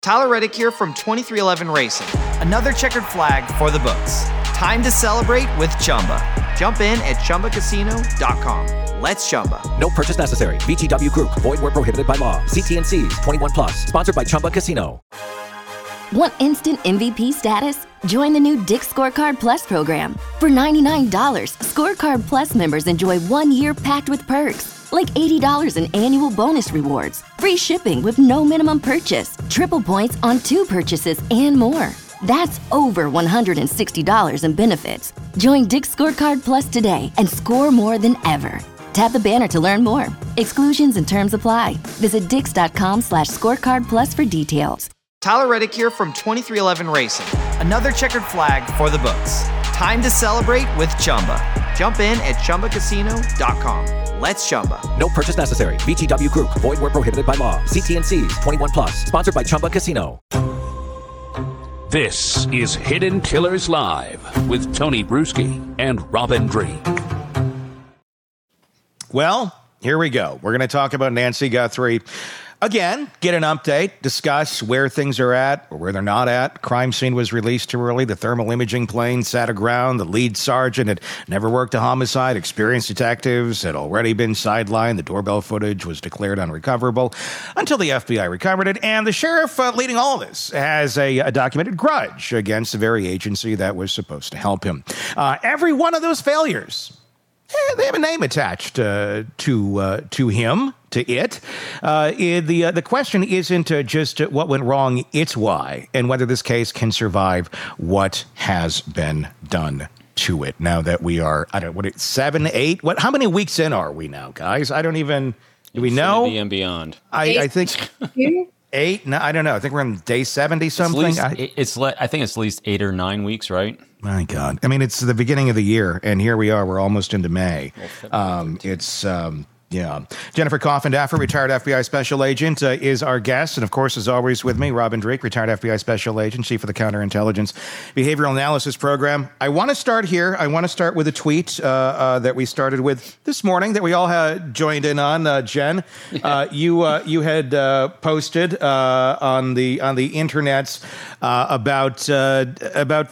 Tyler Reddick here from 2311 Racing. Another checkered flag for the books. Time to celebrate with Chumba. Jump in at ChumbaCasino.com. Let's Chumba. No purchase necessary. VGW Group. Void where prohibited by law. See T&Cs. 21 plus. Sponsored by Chumba Casino. Want instant MVP status? Join the new Dick's Scorecard Plus program. For $99, Scorecard Plus members enjoy 1 year packed with perks, like $80 in annual bonus rewards, free shipping with no minimum purchase, triple points on 2 purchases, and more. That's over $160 in benefits. Join Dick's Scorecard Plus today and score more than ever. Tap the banner to learn more. Exclusions and terms apply. Visit dix.com/scorecard plus for details. Tyler Reddick here from 2311 Racing. Another checkered flag for the books. Time to celebrate with Chumba. Jump in at ChumbaCasino.com. Let's Chumba. No purchase necessary. VGW Group. Void where prohibited by law. See T&Cs. 21 plus. Sponsored by Chumba Casino. This is Hidden Killers Live with Tony Bruschi and Robin Drake. Well, here we go. We're going to talk about Nancy Guthrie. Again, get an update, discuss where things are at or where they're not at. Crime scene was released too early. The thermal imaging plane sat aground. The lead sergeant had never worked a homicide. Experienced detectives had already been sidelined. The doorbell footage was declared unrecoverable until the FBI recovered it. And the sheriff leading all of this has a documented grudge against the very agency that was supposed to help him. Every one of those failures, they have a name attached to him. To it. The question isn't just what went wrong, it's why, and whether this case can survive what has been done to it. Now that we are, 7, 8, how many weeks in are we now, guys? I don't even, do we know? Infinity and beyond. I think 8, no, I don't know. I think we're on day 70 something. I think it's at least 8 or 9 weeks, right? My God. I mean, it's the beginning of the year, and here we are. We're almost into May. Yeah. Jennifer Coffindaffer, retired FBI special agent, is our guest. And of course, as always, with me, Robin Drake, retired FBI special agent, chief of the Counterintelligence Behavioral Analysis Program. I want to start here. I want to start with a tweet that we started with this morning that we all had joined in on. Jen, you had posted on the internets about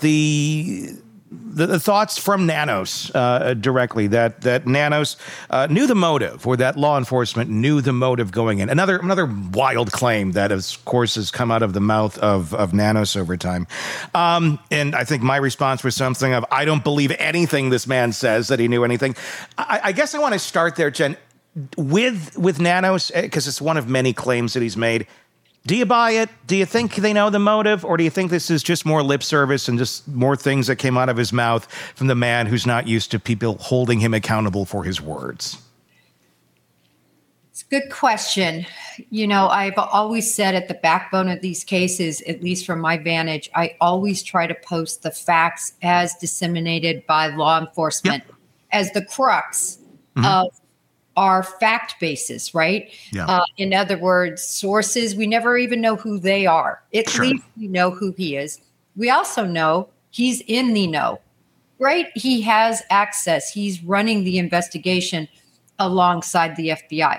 the thoughts from Nanos directly, that Nanos knew the motive, or that law enforcement knew the motive going in. Another wild claim that, of course, has come out of the mouth of Nanos over time. And I think my response was something of, I don't believe anything this man says that he knew anything. I guess I want to start there, Jen, with Nanos, because it's one of many claims that he's made. Do you buy it? Do you think they know the motive? Or do you think this is just more lip service and just more things that came out of his mouth from the man who's not used to people holding him accountable for his words? It's a good question. You know, I've always said at the backbone of these cases, at least from my vantage, I always try to post the facts as disseminated by law enforcement as the crux of our fact basis, right? Yeah. In other words, sources, we never even know who they are. At least we know who he is. We also know he's in the know, right? He has access. He's running the investigation alongside the FBI.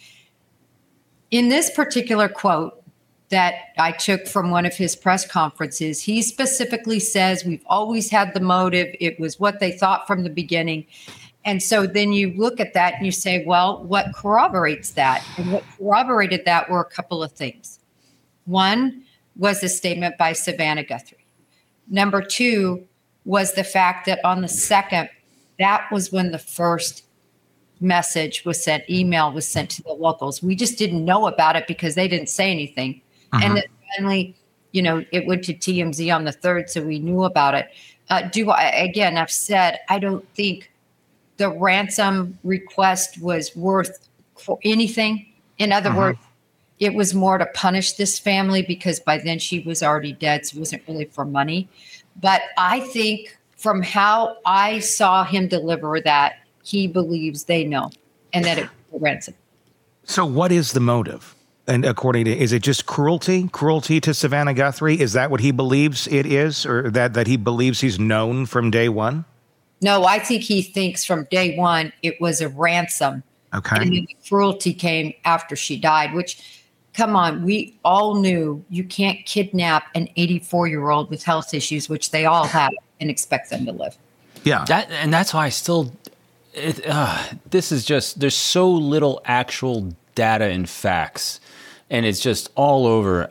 In this particular quote that I took from one of his press conferences, he specifically says, we've always had the motive. It was what they thought from the beginning. And so then you look at that and you say, well, what corroborates that? And what corroborated that were a couple of things. One was a statement by Savannah Guthrie. Number 2 was the fact that on the 2nd, that was when the first message was sent, email was sent to the locals. We just didn't know about it because they didn't say anything. And then finally, you know, it went to TMZ on the 3rd, so we knew about it. I've said, I don't think the ransom request was worth for anything. In other words, it was more to punish this family because by then she was already dead. So it wasn't really for money. But I think from how I saw him deliver that, he believes they know and that it was a ransom. So what is the motive? And according to, is it just cruelty to Savannah Guthrie? Is that what he believes it is, or that he believes he's known from day one? No, I think he thinks from day one it was a ransom. Okay. And the cruelty came after she died, which come on, we all knew you can't kidnap an 84-year-old with health issues, which they all have, and expect them to live. Yeah. That's why I still, this is just, there's so little actual data and facts, and it's just all over.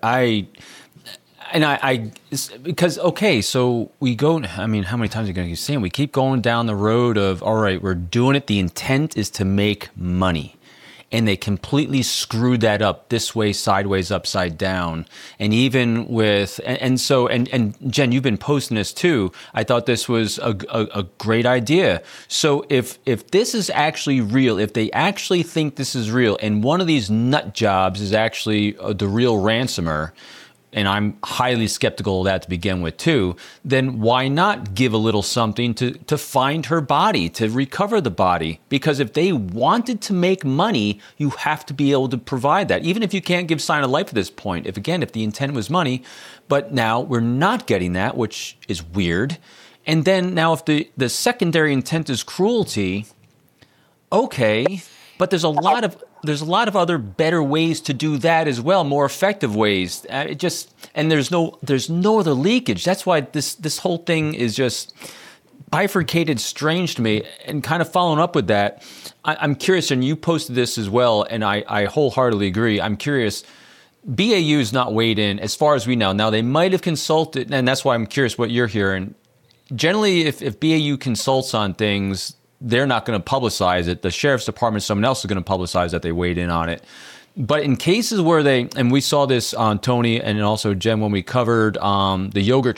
Because, okay, so we go, I mean, how many times are you going to keep saying? We keep going down the road of, all right, we're doing it. The intent is to make money. And they completely screwed that up this way, sideways, upside down. And even with, and Jen, you've been posting this too. I thought this was a great idea. So if this is actually real, if they actually think this is real, and one of these nut jobs is actually the real ransomer, and I'm highly skeptical of that to begin with too, then why not give a little something to find her body, to recover the body? Because if they wanted to make money, you have to be able to provide that. Even if you can't give sign of life at this point, if the intent was money, but now we're not getting that, which is weird. And then now if the secondary intent is cruelty, okay, but there's a lot of other better ways to do that as well, more effective ways. And there's no other leakage. That's why this whole thing is just bifurcated, strange to me. And kind of following up with that, I'm curious, and you posted this as well, and I wholeheartedly agree. I'm curious. BAU's not weighed in as far as we know. Now they might have consulted, and that's why I'm curious what you're hearing. Generally, if BAU consults on things, they're not going to publicize it. The sheriff's department, someone else is going to publicize that they weighed in on it. But in cases where and we saw this on Tony and also Jen when we covered the yogurt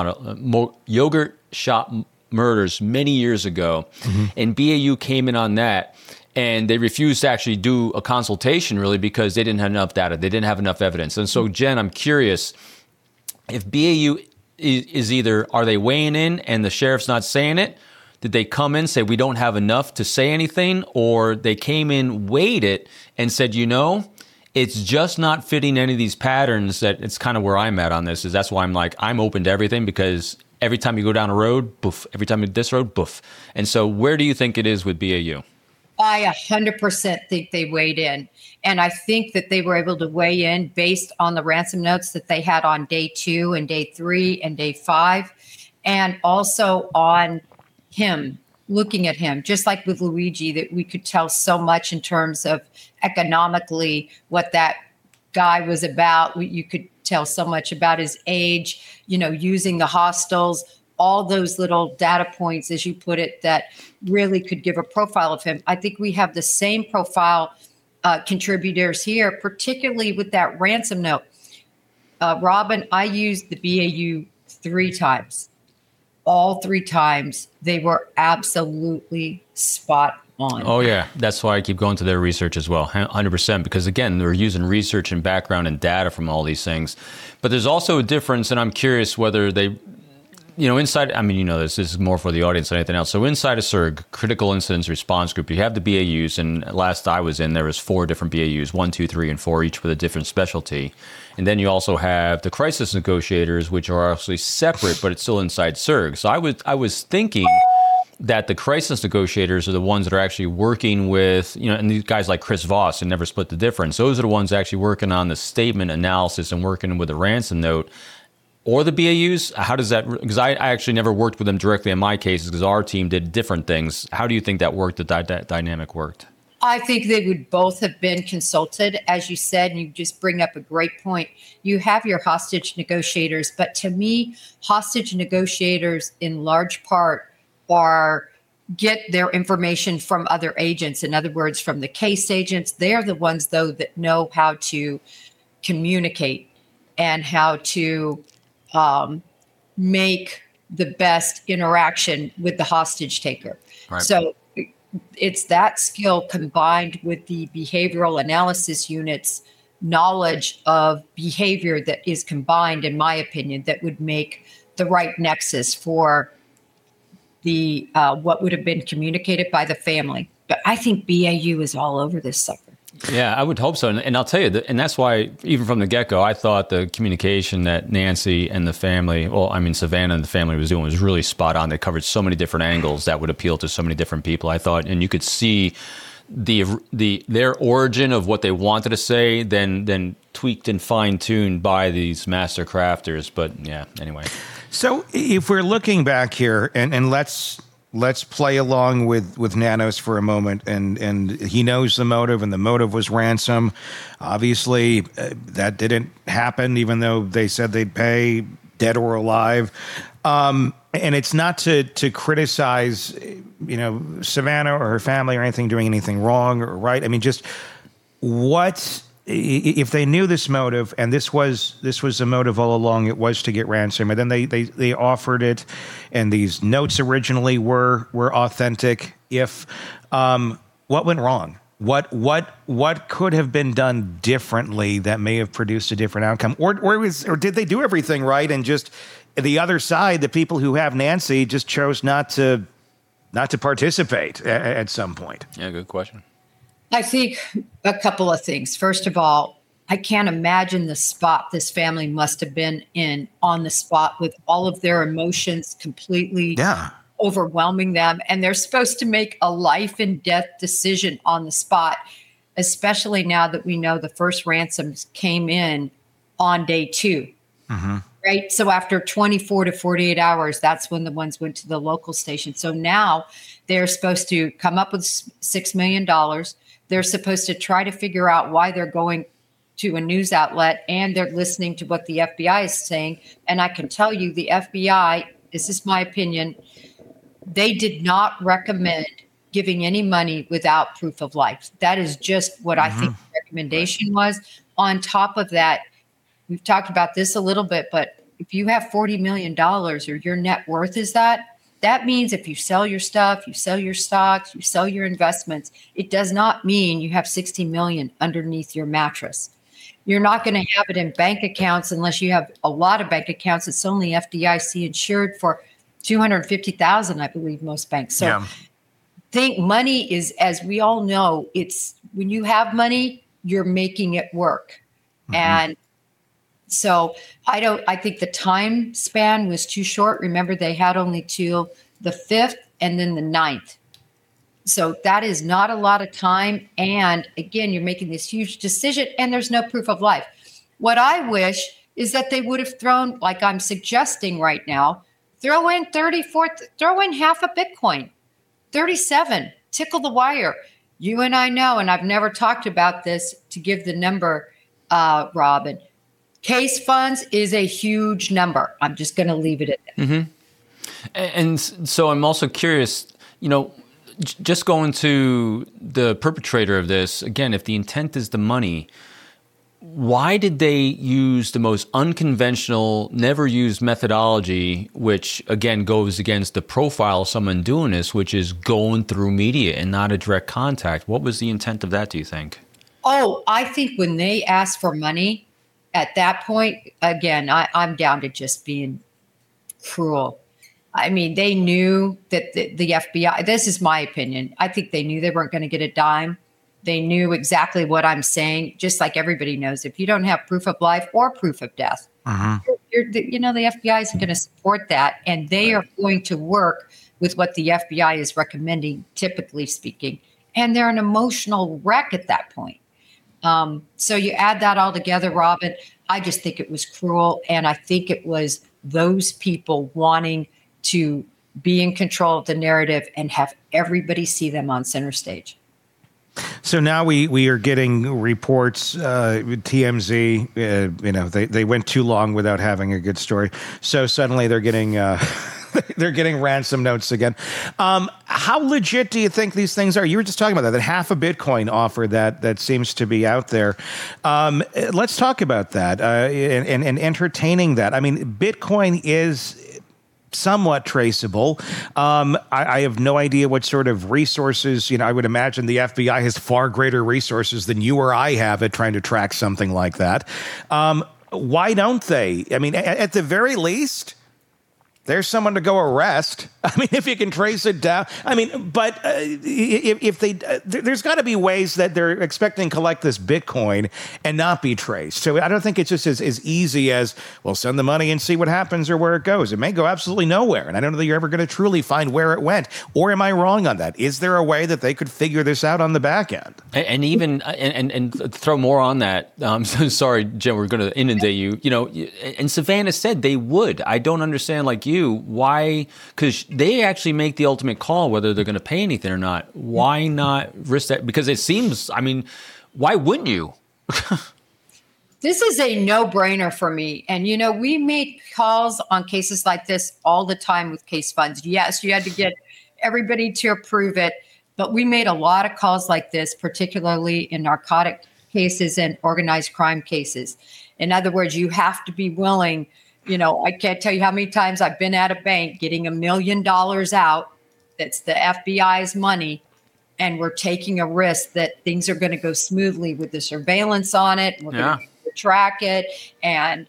shop murders many years ago, and BAU came in on that, and they refused to actually do a consultation really because they didn't have enough data. They didn't have enough evidence. And so, Jen, I'm curious if BAU is either, are they weighing in and the sheriff's not saying it? Did they come in, say, we don't have enough to say anything? Or they came in, weighed it, and said, it's just not fitting any of these patterns. That it's kind of where I'm at on this. Is that's why I'm like, I'm open to everything, because every time you go down a road, boof. Every time you this road, boof. And so where do you think it is with BAU? I 100% think they weighed in. And I think that they were able to weigh in based on the ransom notes that they had on day 2 and day 3 and day 5. And also on him, looking at him, just like with Luigi, that we could tell so much in terms of economically what that guy was about. You could tell so much about his age, using the hostels, all those little data points, as you put it, that really could give a profile of him. I think we have the same profile contributors here, particularly with that ransom note. Robin, I used the BAU 3 times. All 3 times, they were absolutely spot on. Oh, yeah. That's why I keep going to their research as well, 100%. Because, again, they're using research and background and data from all these things. But there's also a difference, and I'm curious whether they, inside, this is more for the audience than anything else. So inside a CIRG, Critical Incidents Response Group, you have the BAUs, and last I was in, there was 4 different BAUs, 1, 2, 3, and 4, each with a different specialty. And then you also have the crisis negotiators, which are actually separate, but it's still inside CIRG. So I was thinking that the crisis negotiators are the ones that are actually working with, and these guys like Chris Voss and Never Split the Difference. Those are the ones actually working on the statement analysis and working with the ransom note. Or the BAUs, how does that, because I actually never worked with them directly in my cases because our team did different things. How do you think that worked, that dynamic worked? I think they would both have been consulted, as you said, and you just bring up a great point. You have your hostage negotiators, but to me, hostage negotiators in large part get their information from other agents. In other words, from the case agents. They're the ones, though, that know how to communicate and how to make the best interaction with the hostage taker. Right. So it's that skill combined with the behavioral analysis unit's knowledge of behavior that is combined, in my opinion, that would make the right nexus for the what would have been communicated by the family. But I think BAU is all over this sucker. Yeah, I would hope so. And I'll tell you, and that's why even from the get-go, I thought the communication that Nancy and the family, Savannah and the family was doing was really spot on. They covered so many different angles that would appeal to so many different people. I thought, and you could see their origin of what they wanted to say, then tweaked and fine tuned by these master crafters. But yeah, anyway. So if we're looking back here, and let's play along with Nanos for a moment, and he knows the motive, and the motive was ransom. Obviously, that didn't happen, even though they said they'd pay, dead or alive. And it's not to criticize, Savannah or her family or anything doing anything wrong or right. I mean, just what if they knew this motive, and this was the motive all along? It was to get ransom, and then they offered it, and these notes originally were authentic. What went wrong? What could have been done differently that may have produced a different outcome, or did they do everything right, and just the other side, the people who have Nancy, just chose not to participate at some point? Yeah, good question. I think a couple of things. First of all, I can't imagine the spot this family must have been in on the spot, with all of their emotions completely overwhelming them. And they're supposed to make a life and death decision on the spot, especially now that we know the first ransoms came in on day 2. Mm-hmm. Right. So after 24 to 48 hours, that's when the ones went to the local station. So now they're supposed to come up with $6 million. They're supposed to try to figure out why they're going to a news outlet, and they're listening to what the FBI is saying. And I can tell you, the FBI, this is my opinion, they did not recommend giving any money without proof of life. That is just what I think the recommendation was. On top of that, we've talked about this a little bit, but if you have $40 million or your net worth is that means if you sell your stuff, you sell your stocks, you sell your investments, it does not mean you have $60 million underneath your mattress. You're not going to have it in bank accounts unless you have a lot of bank accounts. It's only FDIC insured for $250,000, I believe, most banks. So think money is, as we all know, it's when you have money, you're making it work. Mm-hmm. And so I think the time span was too short. Remember, they had only till the 5th and then the 9th. So that is not a lot of time. And again, you're making this huge decision and there's no proof of life. What I wish is that they would have thrown, like I'm suggesting right now, throw in half a Bitcoin, 37, tickle the wire. You and I know, and I've never talked about this to give the number, Robin. Case funds is a huge number. I'm just going to leave it at that. Mm-hmm. And so I'm also curious, just going to the perpetrator of this, again, if the intent is the money, why did they use the most unconventional, never used methodology, which again goes against the profile of someone doing this, which is going through media and not a direct contact? What was the intent of that, do you think? Oh, I think when they asked for money, at that point, again, I'm down to just being cruel. I mean, they knew that the FBI, this is my opinion, I think they knew they weren't going to get a dime. They knew exactly what I'm saying, just like everybody knows. If you don't have proof of life or proof of death, the FBI isn't going to support that. And they are going to work with what the FBI is recommending, typically speaking. And they're an emotional wreck at that point. So you add that all together, Robin, I just think it was cruel. And I think it was those people wanting to be in control of the narrative and have everybody see them on center stage. So now we are getting reports, TMZ, they went too long without having a good story. So suddenly they're getting they're getting ransom notes again. How legit do you think these things are? You were just talking about that half a Bitcoin offer that seems to be out there. Let's talk about that and entertaining that. I mean, Bitcoin is somewhat traceable. I have no idea what sort of resources, I would imagine the FBI has far greater resources than you or I have at trying to track something like that. Why don't they? I mean, at the very least, there's someone to go arrest. I mean, if you can trace it down. I mean, but if they, there's got to be ways that they're expecting to collect this Bitcoin and not be traced. So I don't think it's just as easy as, well, send the money and see what happens or where it goes. It may go absolutely nowhere. And I don't know that you're ever going to truly find where it went. Or am I wrong on that? Is there a way that they could figure this out on the back end? And even, and throw more on that. So sorry, Jen, we're going to inundate you. You know, and Savannah said they would. I don't understand, like you, why, because they actually make the ultimate call whether they're going to pay anything or not. Why not risk that? Because it seems, I mean, why wouldn't you? This is a no-brainer for me. And, you know, we make calls on cases like this all the time with case funds. Yes, you had to get everybody to approve it, but we made a lot of calls like this, particularly in narcotic cases and organized crime cases. In other words, you have to be willing. You know, I can't tell you how many times I've been at a bank getting $1 million out. That's the FBI's money. And we're taking a risk that things are going to go smoothly with the surveillance on it. We're going to track it. And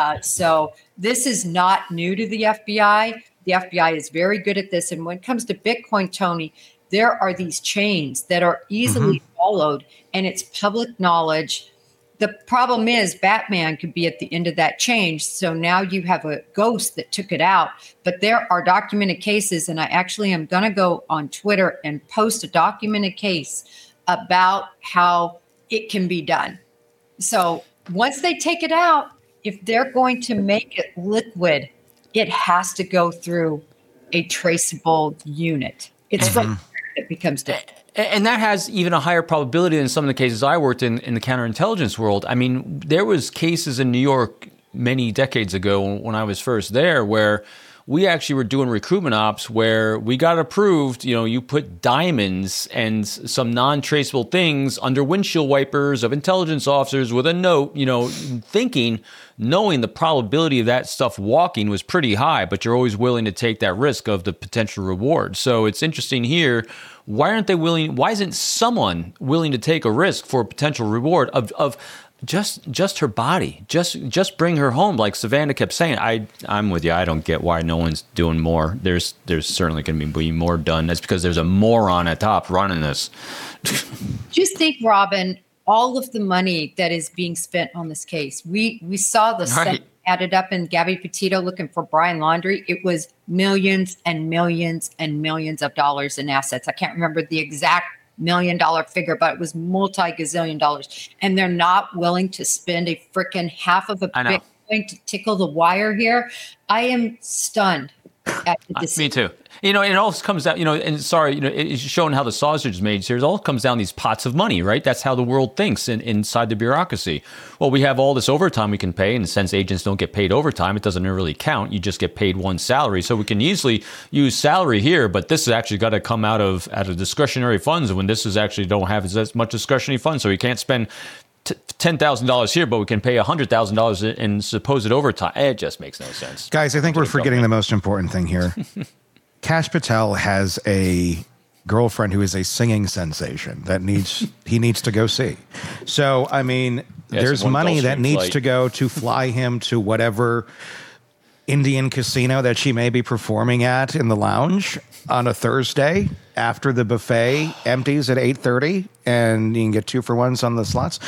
so this is not new to the FBI. The FBI is very good at this. And when it comes to Bitcoin, Tony, there are these chains that are easily followed, and it's public knowledge. The problem is Batman could be at the end of that chain. So now you have a ghost that took it out. But there are documented cases, and I actually am going to go on Twitter and post a documented case about how it can be done. So once they take it out, if they're going to make it liquid, it has to go through a traceable unit. It's from it becomes difficult. And that has even a higher probability than some of the cases I worked in the counterintelligence world. I mean, there was cases in New York many decades ago when I was first there where we actually were doing recruitment ops where we got approved, you know, you put diamonds and some non-traceable things under windshield wipers of intelligence officers with a note, you know, knowing the probability of that stuff walking was pretty high, but you're always willing to take that risk of the potential reward. So it's interesting here. Why aren't they willing? Why isn't someone willing to take a risk for a potential reward of just her body? Just bring her home, like Savannah kept saying. I'm with you. I don't get why no one's doing more. There's certainly going to be more done. That's because there's a moron at top running this. Just think, Robin, all of the money that is being spent on this case. We saw the Senate added up in Gabby Petito looking for Brian Laundrie. It was millions and millions and millions of dollars in assets. I can't remember the exact $1 million figure, but it was multi-gazillion dollars. And they're not willing to spend a freaking half of a Bitcoin to tickle the wire here. I am stunned at the decision. Me too. You know, it all comes down, you know, and sorry, you know, it's showing how the sausage is made here. It all comes down these pots of money, right? That's how the world thinks inside the bureaucracy. Well, we have all this overtime we can pay, and since agents don't get paid overtime, it doesn't really count. You just get paid one salary. So we can easily use salary here, but this has actually got to come out of discretionary funds when this is actually don't have as much discretionary funds. So we can't spend $10,000 here, but we can pay $100,000 in supposed overtime. It just makes no sense. Guys, I think we're forgetting the most important thing here. Kash Patel has a girlfriend who is a singing sensation that he needs to go see. So, I mean, there's money that needs to go to fly him to whatever Indian casino that she may be performing at in the lounge on a Thursday after the buffet empties at 8:30, and you can get 2-for-1s on the slots.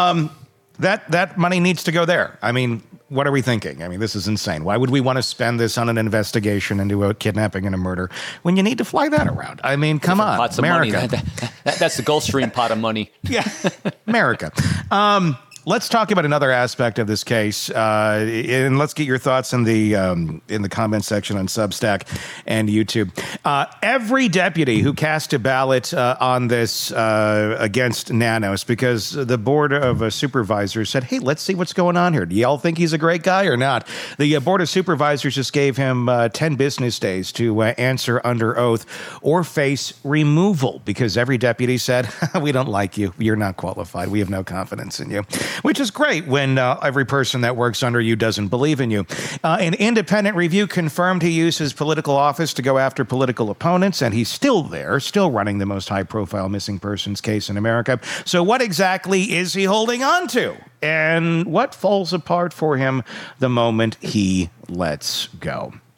That money needs to go there. I mean, what are we thinking? I mean, this is insane. Why would we want to spend this on an investigation into a kidnapping and a murder when you need to fly that around? I mean, come on, pots America. Of money. That's the Gulfstream pot of money. Yeah, America. Let's talk about another aspect of this case, and let's get your thoughts in the comment section on Substack and YouTube. Every deputy who cast a ballot on this against Nanos, because the board of supervisors said, "Hey, let's see what's going on here. Do y'all think he's a great guy or not?" The board of supervisors just gave him 10 business days to answer under oath or face removal, because every deputy said, "We don't like you. You're not qualified. We have no confidence in you." Which is great when every person that works under you doesn't believe in you. An independent review confirmed he used his political office to go after political opponents, and he's still there, still running the most high-profile missing persons case in America. So what exactly is he holding on to? And what falls apart for him the moment he lets go?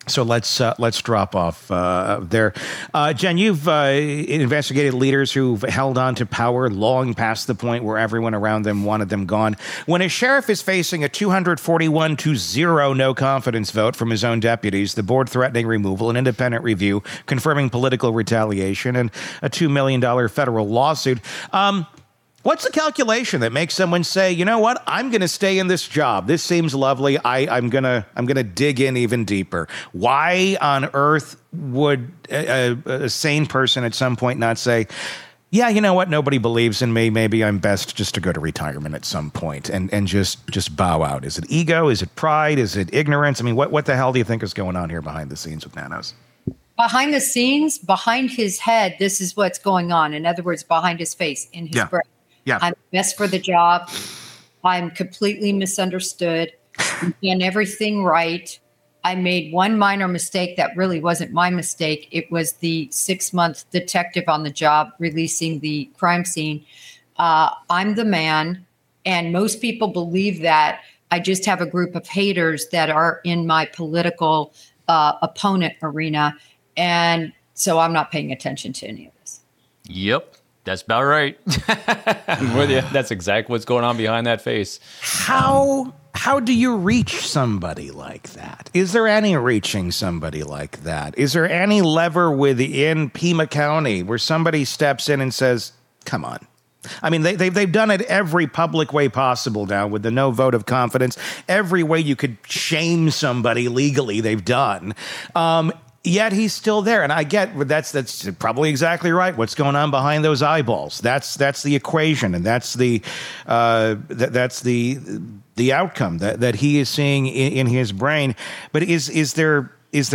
So let's drop off there. Jen, you've investigated leaders who've held on to power long past the point where everyone around them wanted them gone. When a sheriff is facing a 241-0 no confidence vote from his own deputies, the board threatening removal, an independent review confirming political retaliation, and a $2 million federal lawsuit. What's the calculation that makes someone say, you know what, I'm going to stay in this job. This seems lovely. I'm gonna dig in even deeper. Why on earth would a sane person at some point not say, yeah, you know what, nobody believes in me. Maybe I'm best just to go to retirement at some point and just bow out? Is it ego? Is it pride? Is it ignorance? I mean, what the hell do you think is going on here behind the scenes with Nanos? Behind the scenes, behind his head, this is what's going on. In other words, behind his face, in his brain. Yeah. I'm best for the job. I'm completely misunderstood. I've done everything right. I made one minor mistake that really wasn't my mistake. It was the 6-month detective on the job releasing the crime scene. I'm the man, and most people believe that. I just have a group of haters that are in my political opponent arena, and so I'm not paying attention to any of this. Yep. That's about right. That's exactly what's going on behind that face. How do you reach somebody like that? Is there any reaching somebody like that? Is there any lever within Pima County where somebody steps in and says, come on? I mean, they've done it every public way possible now with the no vote of confidence. Every way you could shame somebody legally, they've done. Yet he's still there, and I get that's probably exactly right. What's going on behind those eyeballs? That's the equation, and that's the outcome that he is seeing in his brain. But is there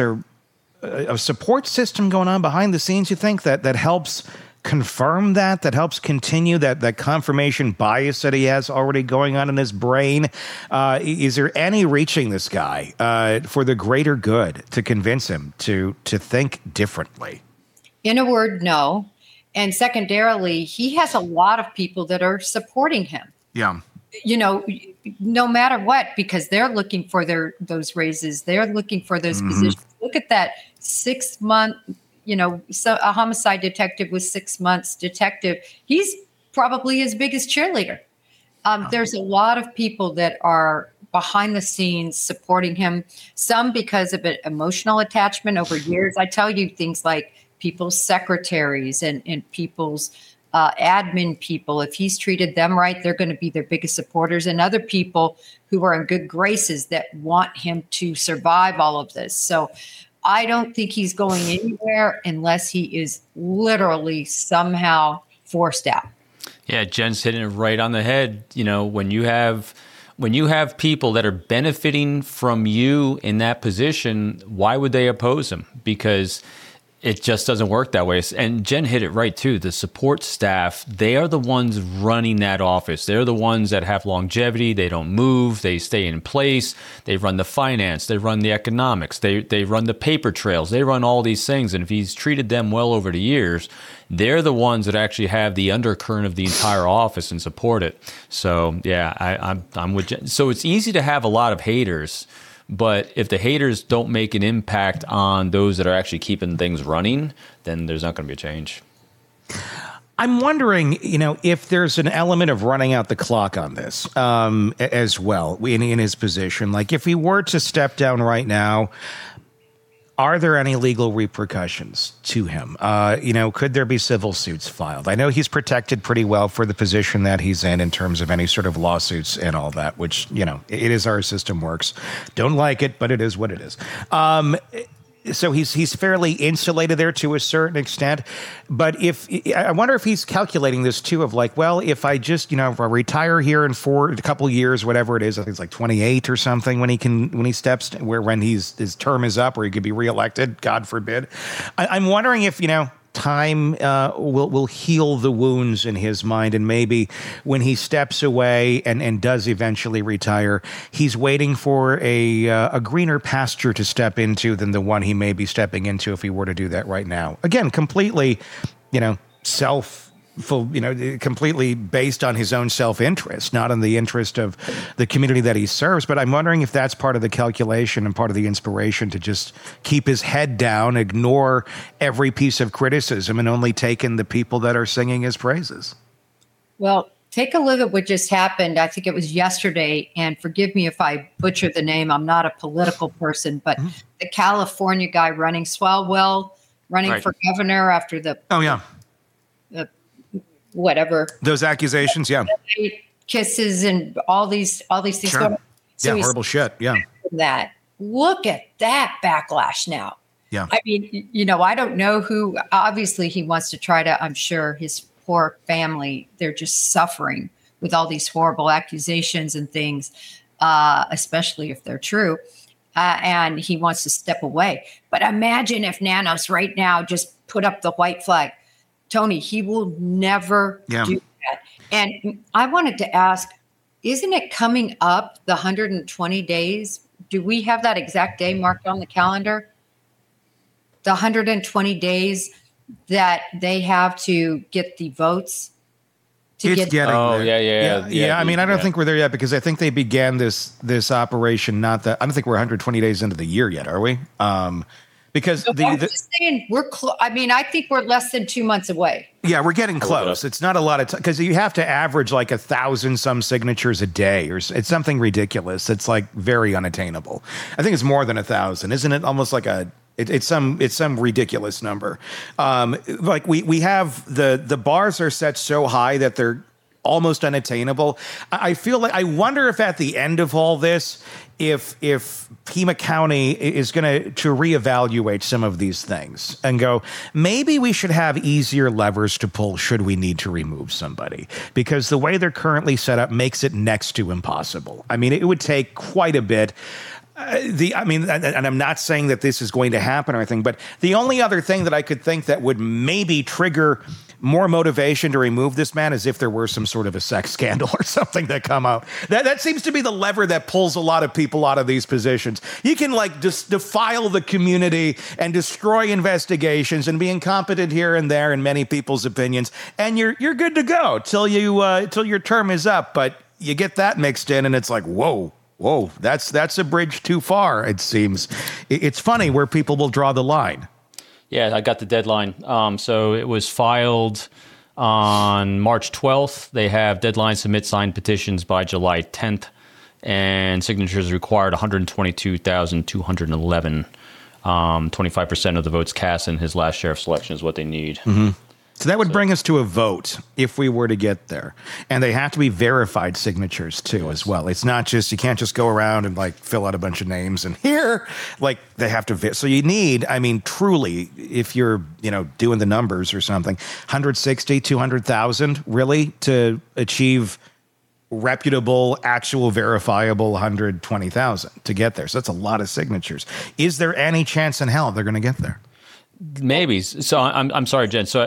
a support system going on behind the scenes? You think that helps confirm that helps continue that confirmation bias that he has already going on in his brain? Is there any reaching this guy for the greater good to convince him to think differently? In a word, no. And secondarily, he has a lot of people that are supporting him. Yeah. You know, no matter what, because they're looking for those raises. They're looking for those positions. Look at that 6-month. So a homicide detective with 6 months detective, he's probably his biggest cheerleader. There's a lot of people that are behind the scenes supporting him, some because of an emotional attachment over years. I tell you things like people's secretaries and people's admin people. If he's treated them right, they're going to be their biggest supporters, and other people who are in good graces that want him to survive all of this. So I don't think he's going anywhere unless he is literally somehow forced out. Yeah, Jen's hitting it right on the head. You know, when you have people that are benefiting from you in that position, why would they oppose him? Because it just doesn't work that way. And Jen hit it right, too. The support staff, they are the ones running that office. They're the ones that have longevity. They don't move. They stay in place. They run the finance. They run the economics. They run the paper trails. They run all these things. And if he's treated them well over the years, they're the ones that actually have the undercurrent of the entire office and support it. So, yeah, I'm with Jen. So it's easy to have a lot of haters. But if the haters don't make an impact on those that are actually keeping things running, then there's not going to be a change. I'm wondering, if there's an element of running out the clock on this as well in his position. Like if he were to step down right now, are there any legal repercussions to him? Could there be civil suits filed? I know he's protected pretty well for the position that he's in terms of any sort of lawsuits and all that, which, it is our system works. Don't like it, but it is what it is. So he's fairly insulated there to a certain extent. But I wonder if he's calculating this too of like, well, if I just, if I retire here in a couple years, whatever it is, I think it's like 28 or something when his term is up or he could be reelected, God forbid. I'm wondering if, time will heal the wounds in his mind, and maybe when he steps away and does eventually retire, he's waiting for a greener pasture to step into than the one he may be stepping into if he were to do that right now. Again, completely, self completely based on his own self-interest, not in the interest of the community that he serves. But I'm wondering if that's part of the calculation and part of the inspiration to just keep his head down, ignore every piece of criticism, and only take in the people that are singing his praises. Well, take a look at what just happened. I think it was yesterday, and forgive me if I butcher the name. I'm not a political person, but the California guy running Swalwell, running for governor after the whatever those accusations, kisses and all these things. Sure. So horrible shit. Yeah, that. Look at that backlash now. Yeah, I mean, I don't know who. Obviously, he wants to try to. I'm sure his poor family, they're just suffering with all these horrible accusations and things, especially if they're true. And he wants to step away. But imagine if Nanos right now just put up the white flag. Tony, he will never do that. And I wanted to ask, isn't it coming up the 120 days? Do we have that exact day marked on the calendar? The 120 days that they have to get the votes to get. Yeah. I mean, I don't think we're there yet because I think they began this operation. I don't think we're 120 days into the year yet, are we? Because I'm just saying we're I think we're less than 2 months away. Yeah, we're getting close. It's not a lot of time because you have to average like 1,000 some signatures a day, or it's something ridiculous. It's like very unattainable. I think it's more than 1,000, isn't it? Almost like it's some ridiculous number. Like we have the bars are set so high that they're almost unattainable. I feel like I wonder if at the end of all this, if Pima County is going to reevaluate some of these things and go, maybe we should have easier levers to pull should we need to remove somebody, because the way they're currently set up makes it next to impossible. I mean, it would take quite a bit. And I'm not saying that this is going to happen or anything, but the only other thing that I could think that would maybe trigger more motivation to remove this man is if there were some sort of a sex scandal or something that come out. That seems to be the lever that pulls a lot of people out of these positions. You can just defile the community and destroy investigations and be incompetent here and there in many people's opinions, and you're good to go till your term is up. But you get that mixed in, and it's like, whoa, that's a bridge too far, it seems. It's funny where people will draw the line. Yeah, I got the deadline. So it was filed on March 12th. They have deadline submit signed petitions by July 10th, and signatures required 122,211. 25% of the votes cast in his last sheriff selection is what they need. Mm-hmm. So that would bring us to a vote if we were to get there. And they have to be verified signatures, too, as well. It's not just, you can't just go around and fill out a bunch of names and here, they have to. So you need, truly, if you're, doing the numbers or something, 160, 200,000 really to achieve reputable, actual, verifiable 120,000 to get there. So that's a lot of signatures. Is there any chance in hell they're going to get there? Maybe. So I'm sorry, Jen. So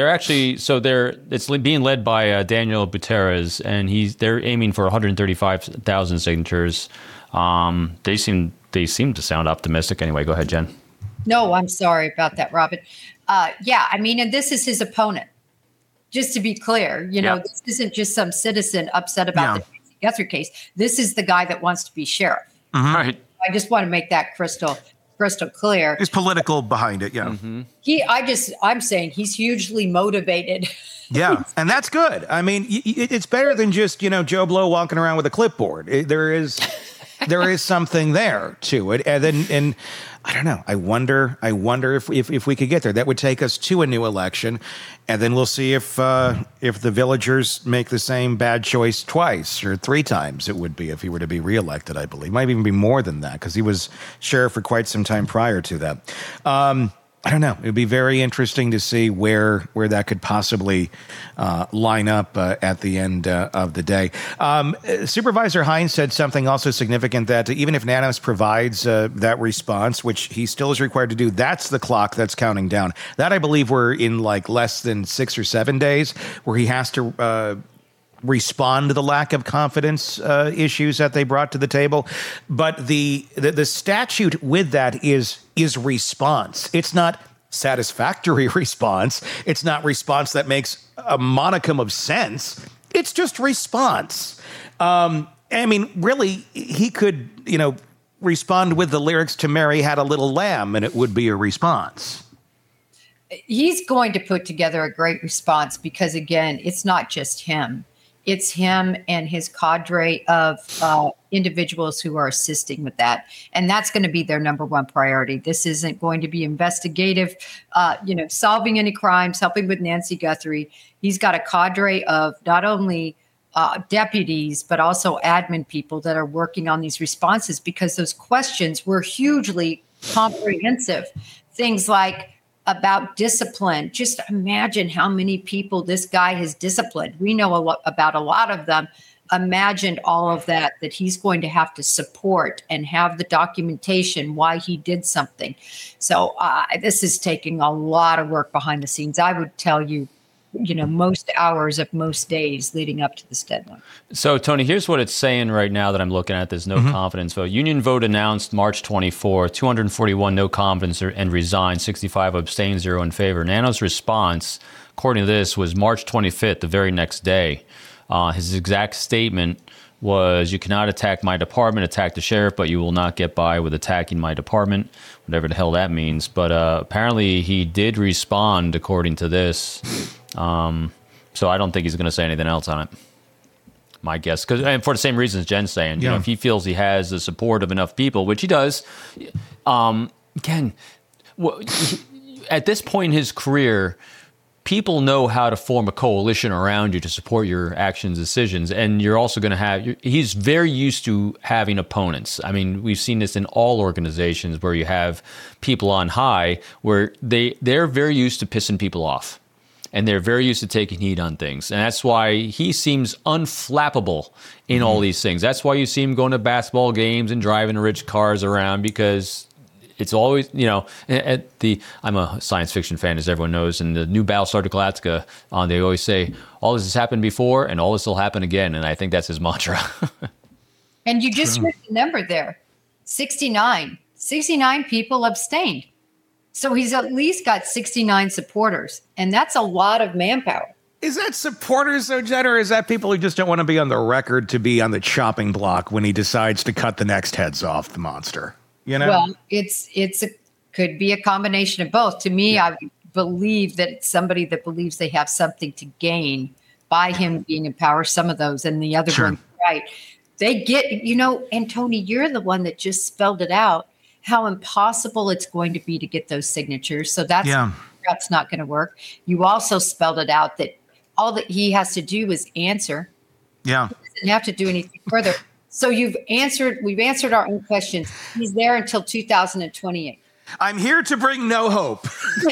it's being led by Daniel Buteras, and they're aiming for 135,000 signatures. They seem to sound optimistic. Anyway, go ahead, Jen. No, I'm sorry about that, Robin. And this is his opponent. Just to be clear, this isn't just some citizen upset about the Guthrie case. This is the guy that wants to be sheriff. Mm-hmm. Right. I just want to make that crystal clear. There's political behind it, yeah. Mm-hmm. I'm saying he's hugely motivated. Yeah, and that's good. It's better than just, Joe Blow walking around with a clipboard. There is something there to it. And I don't know. I wonder if we could get there. That would take us to a new election, and then we'll see if the villagers make the same bad choice twice or three times. It would be if he were to be reelected, I believe. Might even be more than that because he was sheriff for quite some time prior to that. I don't know. It would be very interesting to see where that could possibly line up at the end of the day. Supervisor Hines said something also significant, that even if Nanos provides that response, which he still is required to do, that's the clock that's counting down. That, I believe, we're in less than 6 or 7 days where he has to respond to the lack of confidence issues that they brought to the table. But the statute with that is response. It's not satisfactory response. It's not response that makes a modicum of sense. It's just response. I mean, really, he could, respond with the lyrics to Mary Had a Little Lamb, and it would be a response. He's going to put together a great response because, again, it's not just him. It's him and his cadre of individuals who are assisting with that. And that's going to be their number one priority. This isn't going to be investigative, solving any crimes, helping with Nancy Guthrie. He's got a cadre of not only deputies, but also admin people that are working on these responses because those questions were hugely comprehensive. Things like about discipline. Just imagine how many people this guy has disciplined. We know about a lot of them. Imagine all of that he's going to have to support and have the documentation why he did something. So this is taking a lot of work behind the scenes. I would tell you, most hours of most days leading up to this deadline. So, Tony, here's what it's saying right now that I'm looking at this no confidence vote. Union vote announced March 24, 241 no confidence and resigned, 65 abstained, 0 in favor. Nano's response, according to this, was March 25th, the very next day. His exact statement was, "You cannot attack my department, attack the sheriff, but you will not get by with attacking my department," whatever the hell that means. But apparently he did respond, according to this. So I don't think he's going to say anything else on it. My guess, and for the same reasons Jen's saying, if he feels he has the support of enough people, which he does, again, at this point in his career, people know how to form a coalition around you to support your actions, decisions, and you're also going to have. He's very used to having opponents. I mean, we've seen this in all organizations where you have people on high where they're very used to pissing people off. And they're very used to taking heat on things. And that's why he seems unflappable in all these things. That's why you see him going to basketball games and driving rich cars around because it's always, I'm a science fiction fan, as everyone knows, and the new Battlestar Galactica, they always say, all this has happened before and all this will happen again. And I think that's his mantra. And you just heard the number there, 69. 69 people abstained. So he's at least got 69 supporters, and that's a lot of manpower. Is that supporters, though, Jen, or is that people who just don't want to be on the record to be on the chopping block when he decides to cut the next heads off the monster? Well, could be a combination of both. To me, I believe that it's somebody that believes they have something to gain by him being in power. Some of those, and the other one, right? They get, and Tony, you're the one that just spelled it out. How impossible it's going to be to get those signatures. So that's not going to work. You also spelled it out that all that he has to do is answer. Yeah. He doesn't have to do anything further. So we've answered our own questions. He's there until 2028. I'm here to bring no hope.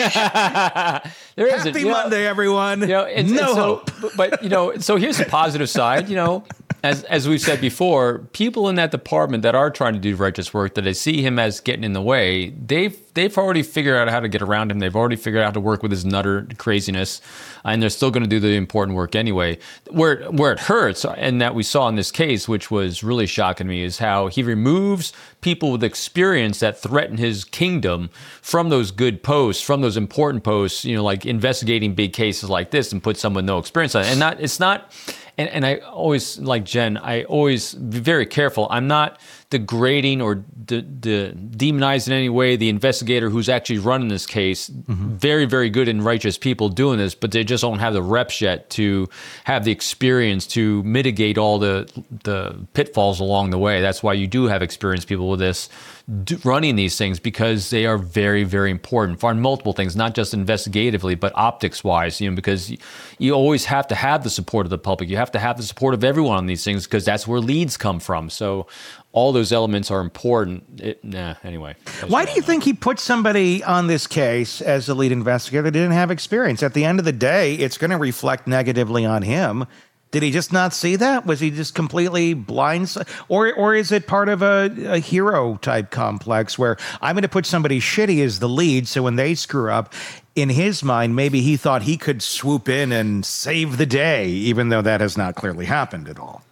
Happy Monday, everyone. No hope. But so here's the positive side, As we've said before, people in that department that are trying to do righteous work, that they see him as getting in the way, they've already figured out how to get around him. They've already figured out how to work with his nutter craziness, and they're still going to do the important work anyway. Where it hurts, and that we saw in this case, which was really shocking to me, is how he removes people with experience that threaten his kingdom from those good posts, from those important posts, like investigating big cases like this, and put someone with no experience on it. And it's not. And I always, like Jen, I always be very careful. I'm not degrading or demonizing in any way the investigator who's actually running this case. Very, very good and righteous people doing this, but they just don't have the reps yet to have the experience to mitigate all the pitfalls along the way. That's why you do have experienced people with this running these things, because they are very, very important for multiple things, not just investigatively, but optics-wise, because you always have to have the support of the public. You have to have the support of everyone on these things, because that's where leads come from. So all those elements are important. Anyway. Why do you think he put somebody on this case as the lead investigator that didn't have experience? At the end of the day, it's going to reflect negatively on him. Did he just not see that? Was he just completely blind? Or is it part of a hero type complex where I'm going to put somebody shitty as the lead, so when they screw up, in his mind, maybe he thought he could swoop in and save the day, even though that has not clearly happened at all?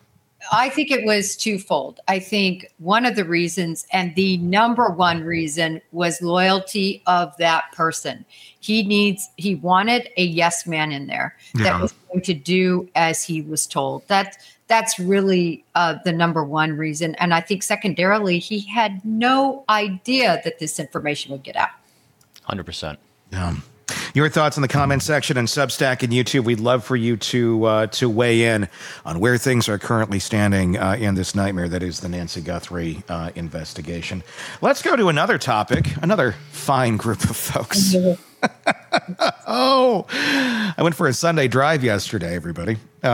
I think it was twofold. I think one of the reasons, and the number one reason, was loyalty of that person. He wanted a yes man in there that was going to do as he was told. That's really the number one reason. And I think secondarily, he had no idea that this information would get out. 100%. Yeah. Your thoughts in the comment section and Substack and YouTube. We'd love for you to weigh in on where things are currently standing in this nightmare that is the Nancy Guthrie investigation. Let's go to another topic, another fine group of folks. Oh, I went for a Sunday drive yesterday, everybody.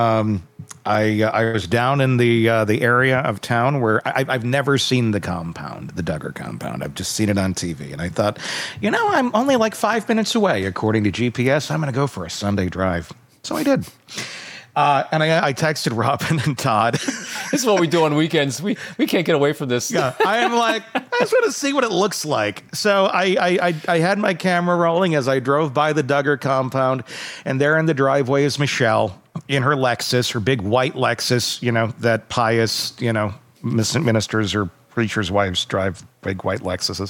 I was down in the area of town where I've never seen the compound, the Duggar compound. I've just seen it on TV. And I thought, I'm only like 5 minutes away, according to GPS. I'm going to go for a Sunday drive. So I did. And I texted Robin and Todd. This is what we do on weekends. We can't get away from this. Yeah, I am like, I just want to see what it looks like. So I had my camera rolling as I drove by the Duggar compound, and there in the driveway is Michelle in her Lexus, her big white Lexus, that pious, ministers or preachers' wives drive big white Lexuses.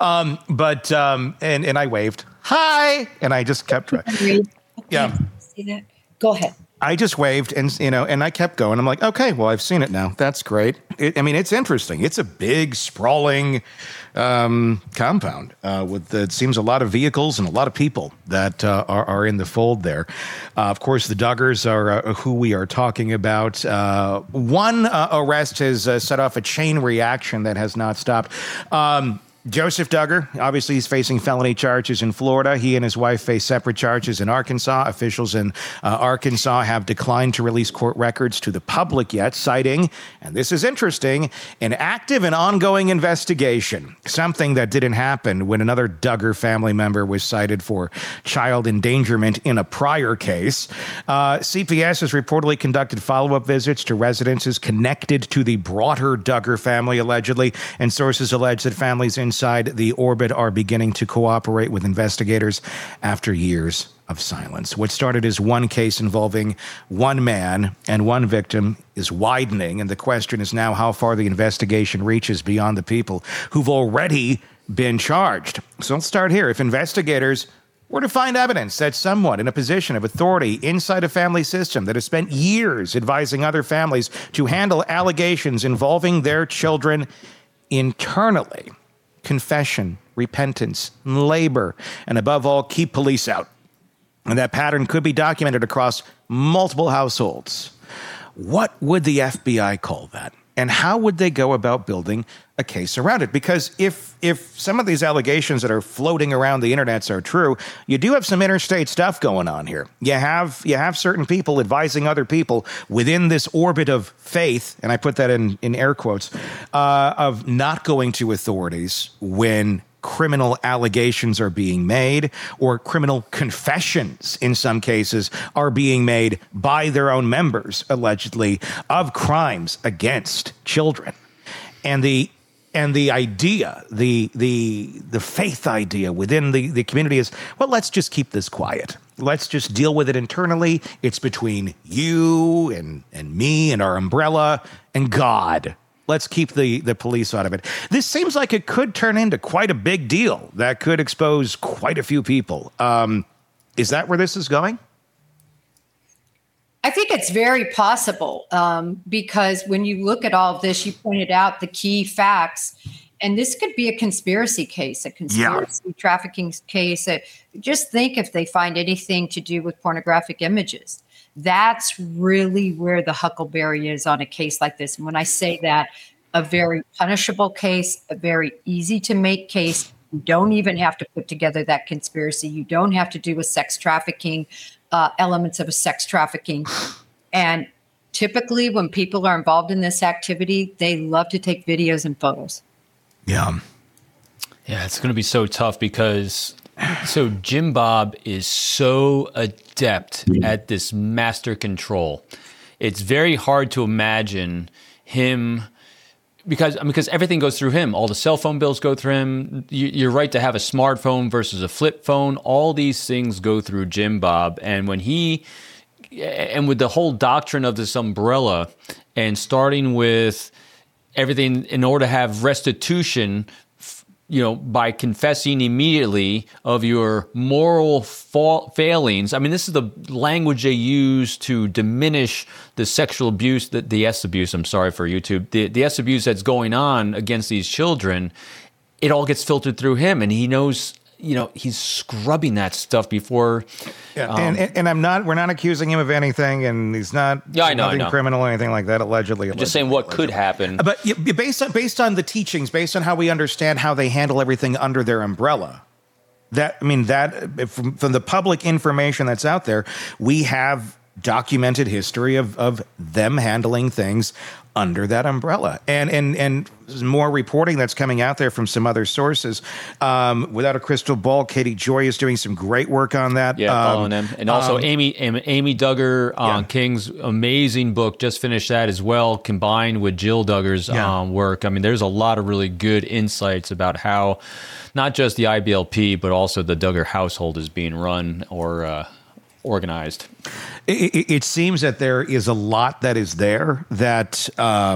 And I waved, hi, and I just kept driving. Okay. Yeah. See that? Go ahead. I just waved and I kept going. I'm like, okay, well, I've seen it now. That's great. It's interesting. It's a big, sprawling compound with, it seems, a lot of vehicles and a lot of people that are in the fold there. Of course, the Duggars are who we are talking about. One arrest has set off a chain reaction that has not stopped. Joseph Duggar, obviously he's facing felony charges in Florida. He and his wife face separate charges in Arkansas. Officials in Arkansas have declined to release court records to the public yet, citing, and this is interesting, an active and ongoing investigation, something that didn't happen when another Duggar family member was cited for child endangerment in a prior case. CPS has reportedly conducted follow-up visits to residences connected to the broader Duggar family, allegedly, and sources allege that families inside the orbit are beginning to cooperate with investigators after years of silence. What started as one case involving one man and one victim is widening, and the question is now how far the investigation reaches beyond the people who've already been charged. So let's start here. If investigators were to find evidence that someone in a position of authority inside a family system that has spent years advising other families to handle allegations involving their children internally, confession, repentance, labor, and above all, keep police out. And that pattern could be documented across multiple households. What would the FBI call that? And how would they go about building a case around it? Because if some of these allegations that are floating around the internets are true, you do have some interstate stuff going on here. You have certain people advising other people within this orbit of faith, and I put that in air quotes, of not going to authorities when criminal allegations are being made, or criminal confessions in some cases are being made by their own members, allegedly, of crimes against children. And the idea, the faith idea within the community is, well, let's just keep this quiet. Let's just deal with it internally. It's between you and me and our umbrella and God. Let's keep the police out of it. This seems like it could turn into quite a big deal that could expose quite a few people. Is that where this is going? I think it's very possible because when you look at all of this, you pointed out the key facts, and this could be a conspiracy case, trafficking case. Just think if they find anything to do with pornographic images. That's really where the huckleberry is on a case like this. And when I say that, a very punishable case, a very easy to make case. You don't even have to put together that conspiracy. You don't have to do a sex trafficking, elements of a sex trafficking. And typically when people are involved in this activity, they love to take videos and photos. Yeah, it's going to be so tough because Jim Bob is so adept at this master control. It's very hard to imagine him because everything goes through him. All the cell phone bills go through him. You're right to have a smartphone versus a flip phone. All these things go through Jim Bob. And when he and with the whole doctrine of this umbrella, and starting with everything in order to have restitution, by confessing immediately of your moral failings. I mean, this is the language they use to diminish the sexual abuse, the S abuse. I'm sorry for YouTube. The S abuse that's going on against these children. It all gets filtered through him, and he knows. He's scrubbing that stuff before. Yeah, we're not accusing him of anything, and he's not nothing criminal or anything like that, allegedly. I'm just saying what could happen. But based on the teachings, based on how we understand how they handle everything under their umbrella, from the public information that's out there, we have documented history of them handling things under that umbrella, and more reporting that's coming out there from some other sources. Without a Crystal Ball, Katie Joy is doing some great work on that. Yeah, following them, and also Amy Duggar King's amazing book, just finished that as well, combined with Jill Duggar's work. I mean, there's a lot of really good insights about how not just the IBLP but also the Duggar household is being run or organized. It seems that there is a lot that is there that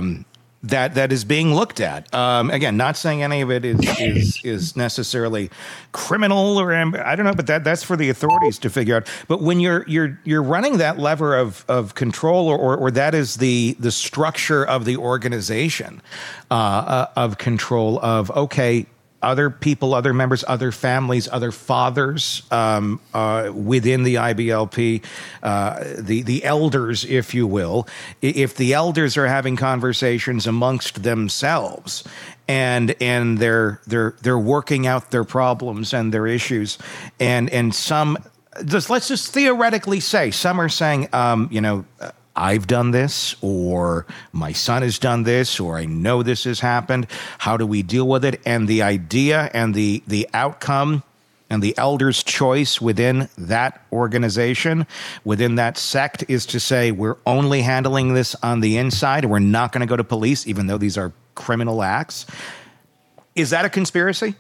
is being looked at. Again, not saying any of it is necessarily criminal or I don't know, but that's for the authorities to figure out. But when you're running that lever of control, or that is the structure of the organization of control of other people, other members, other families, other fathers within the IBLP, the elders, if you will. If the elders are having conversations amongst themselves and they're working out their problems and their issues, and some, let's just theoretically say, some are saying, I've done this, or my son has done this, or I know this has happened. How do we deal with it? And the idea and the outcome and the elder's choice within that organization, within that sect, is to say, we're only handling this on the inside, and we're not going to go to police, even though these are criminal acts. Is that a conspiracy?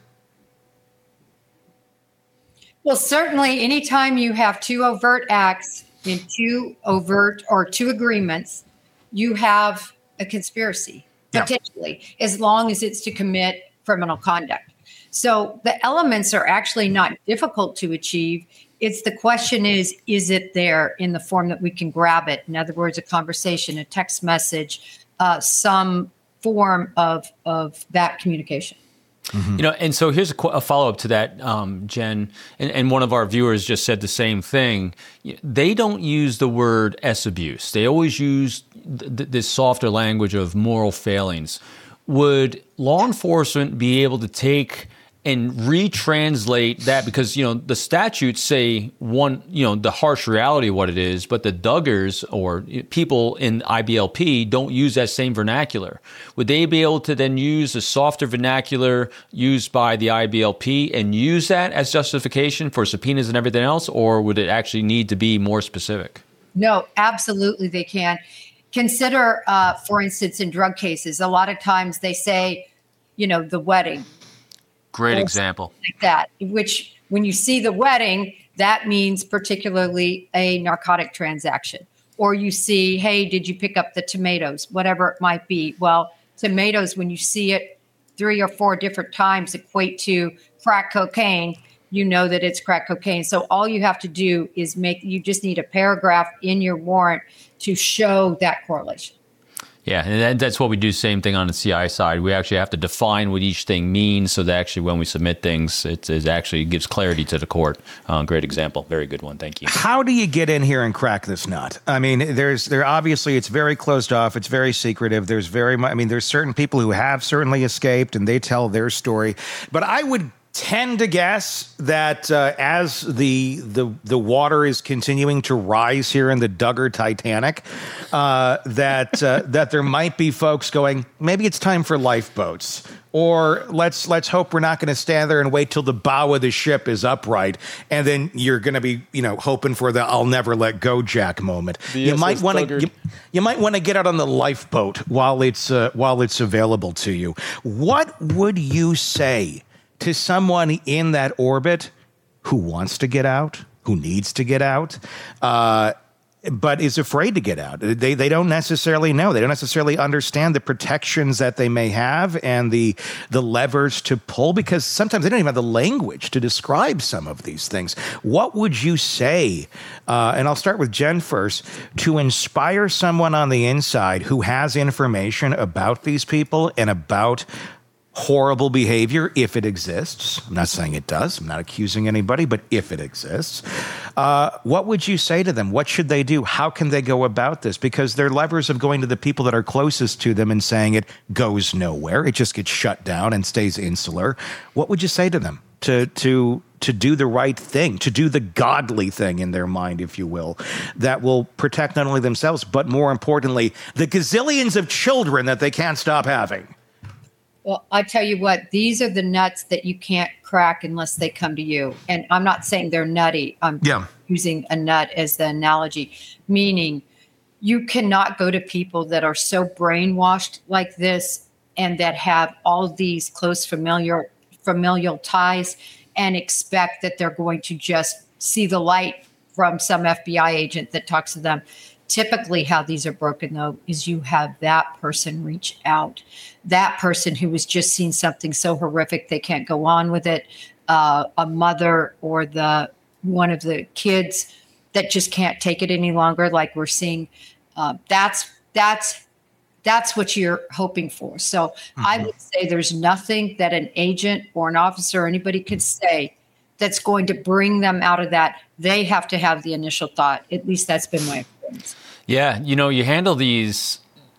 Well, certainly anytime you have two overt acts in two overt or two agreements, you have a conspiracy, potentially, as long as it's to commit criminal conduct. So the elements are actually not difficult to achieve. It's the question is it there in the form that we can grab it? In other words, a conversation, a text message, some form of that communication. Mm-hmm. And so here's a follow-up to that, Jen, and one of our viewers just said the same thing. They don't use the word S abuse. They always use this softer language of moral failings. Would law enforcement be able to take and retranslate that? Because, the statutes say the harsh reality of what it is, but the Duggars or people in IBLP don't use that same vernacular. Would they be able to then use a softer vernacular used by the IBLP and use that as justification for subpoenas and everything else, or would it actually need to be more specific? No, absolutely they can. Consider, for instance, in drug cases, a lot of times they say, the wedding. Great example. Like that, which when you see the wedding, that means particularly a narcotic transaction. Or you see, hey, did you pick up the tomatoes? Whatever it might be. Well, tomatoes, when you see it 3 or 4 different times equate to crack cocaine, you know that it's crack cocaine. So all you have to do is you just need a paragraph in your warrant to show that correlation. Yeah, and that's what we do. Same thing on the CI side. We actually have to define what each thing means, so that actually when we submit things, it actually gives clarity to the court. Great example, very good one. Thank you. How do you get in here and crack this nut? I mean, obviously it's very closed off. It's very secretive. There's there's certain people who have certainly escaped, and they tell their story. But I would tend to guess that as the water is continuing to rise here in the Duggar Titanic, that there might be folks going, maybe it's time for lifeboats, or let's hope we're not going to stand there and wait till the bow of the ship is upright, and then you're going to be hoping for the I'll never let go Jack moment. You might want to get out on the lifeboat while it's available to you. What would you say to someone in that orbit who wants to get out, who needs to get out, but is afraid to get out. They don't necessarily know. They don't necessarily understand the protections that they may have and the levers to pull, because sometimes they don't even have the language to describe some of these things. What would you say, and I'll start with Jen first, to inspire someone on the inside who has information about these people and about horrible behavior, if it exists? I'm not saying it does. I'm not accusing anybody, but if it exists, what would you say to them? What should they do? How can they go about this? Because their levers of going to the people that are closest to them and saying it goes nowhere. It just gets shut down and stays insular. What would you say to them to do the right thing, to do the godly thing in their mind, if you will, that will protect not only themselves, but more importantly, the gazillions of children that they can't stop having? Well, I tell you what, these are the nuts that you can't crack unless they come to you. And I'm not saying they're nutty. I'm using a nut as the analogy, meaning you cannot go to people that are so brainwashed like this and that have all these close familial ties and expect that they're going to just see the light from some FBI agent that talks to them. Typically, how these are broken, though, is you have that person reach out. That person who has just seen something so horrific they can't go on with it. A mother or one of the kids that just can't take it any longer, like we're seeing. That's what you're hoping for. So I would say there's nothing that an agent or an officer or anybody could say that's going to bring them out of that. They have to have the initial thought. At least that's been my experience. Yeah, you handle these,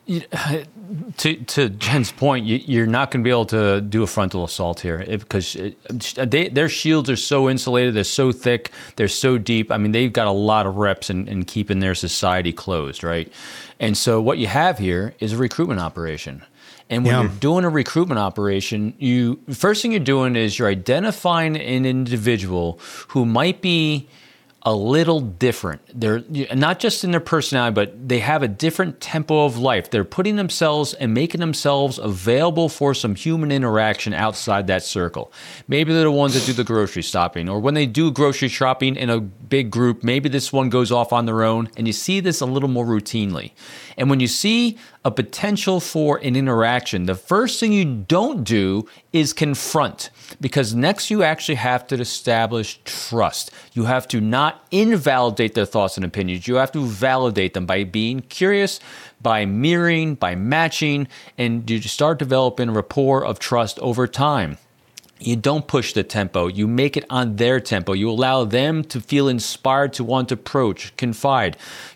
to Jen's point, you're not going to be able to do a frontal assault here because their shields are so insulated, they're so thick, they're so deep. I mean, they've got a lot of reps in keeping their society closed, right? And so what you have here is a recruitment operation. And when you're doing a recruitment operation, first thing you're doing is you're identifying an individual who might be a little different. They're not just in their personality, but they have a different tempo of life. They're putting themselves and making themselves available for some human interaction outside that circle. Maybe they're the ones that do the grocery shopping, or when they do grocery shopping in a big group, maybe this one goes off on their own, and you see this a little more routinely. And when you see a potential for an interaction, the first thing you don't do is confront, because next you actually have to establish trust. You have to not invalidate their thoughts and opinions. You have to validate them by being curious, by mirroring, by matching, and you start developing a rapport of trust over time. You don't push the tempo. You make it on their tempo. You allow them to feel inspired to want to approach, confide.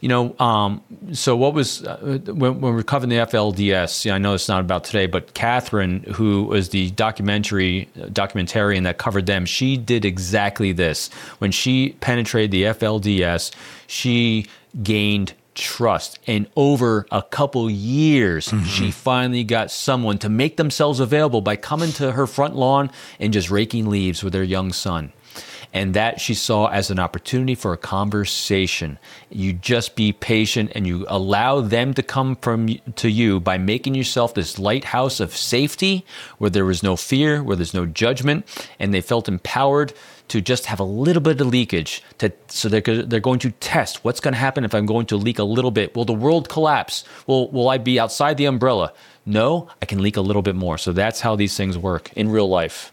So what was, when we're covering the FLDS, I know it's not about today, but Catherine, who was the documentarian that covered them, she did exactly this. When she penetrated the FLDS, she gained trust. And over a couple years, she finally got someone to make themselves available by coming to her front lawn and just raking leaves with their young son. And that she saw as an opportunity for a conversation. You just be patient and you allow them to come to you by making yourself this lighthouse of safety where there was no fear, where there's no judgment, and they felt empowered to just have a little bit of leakage. So they're going to test what's going to happen if I'm going to leak a little bit. Will the world collapse? Will I be outside the umbrella? No, I can leak a little bit more. So that's how these things work in real life.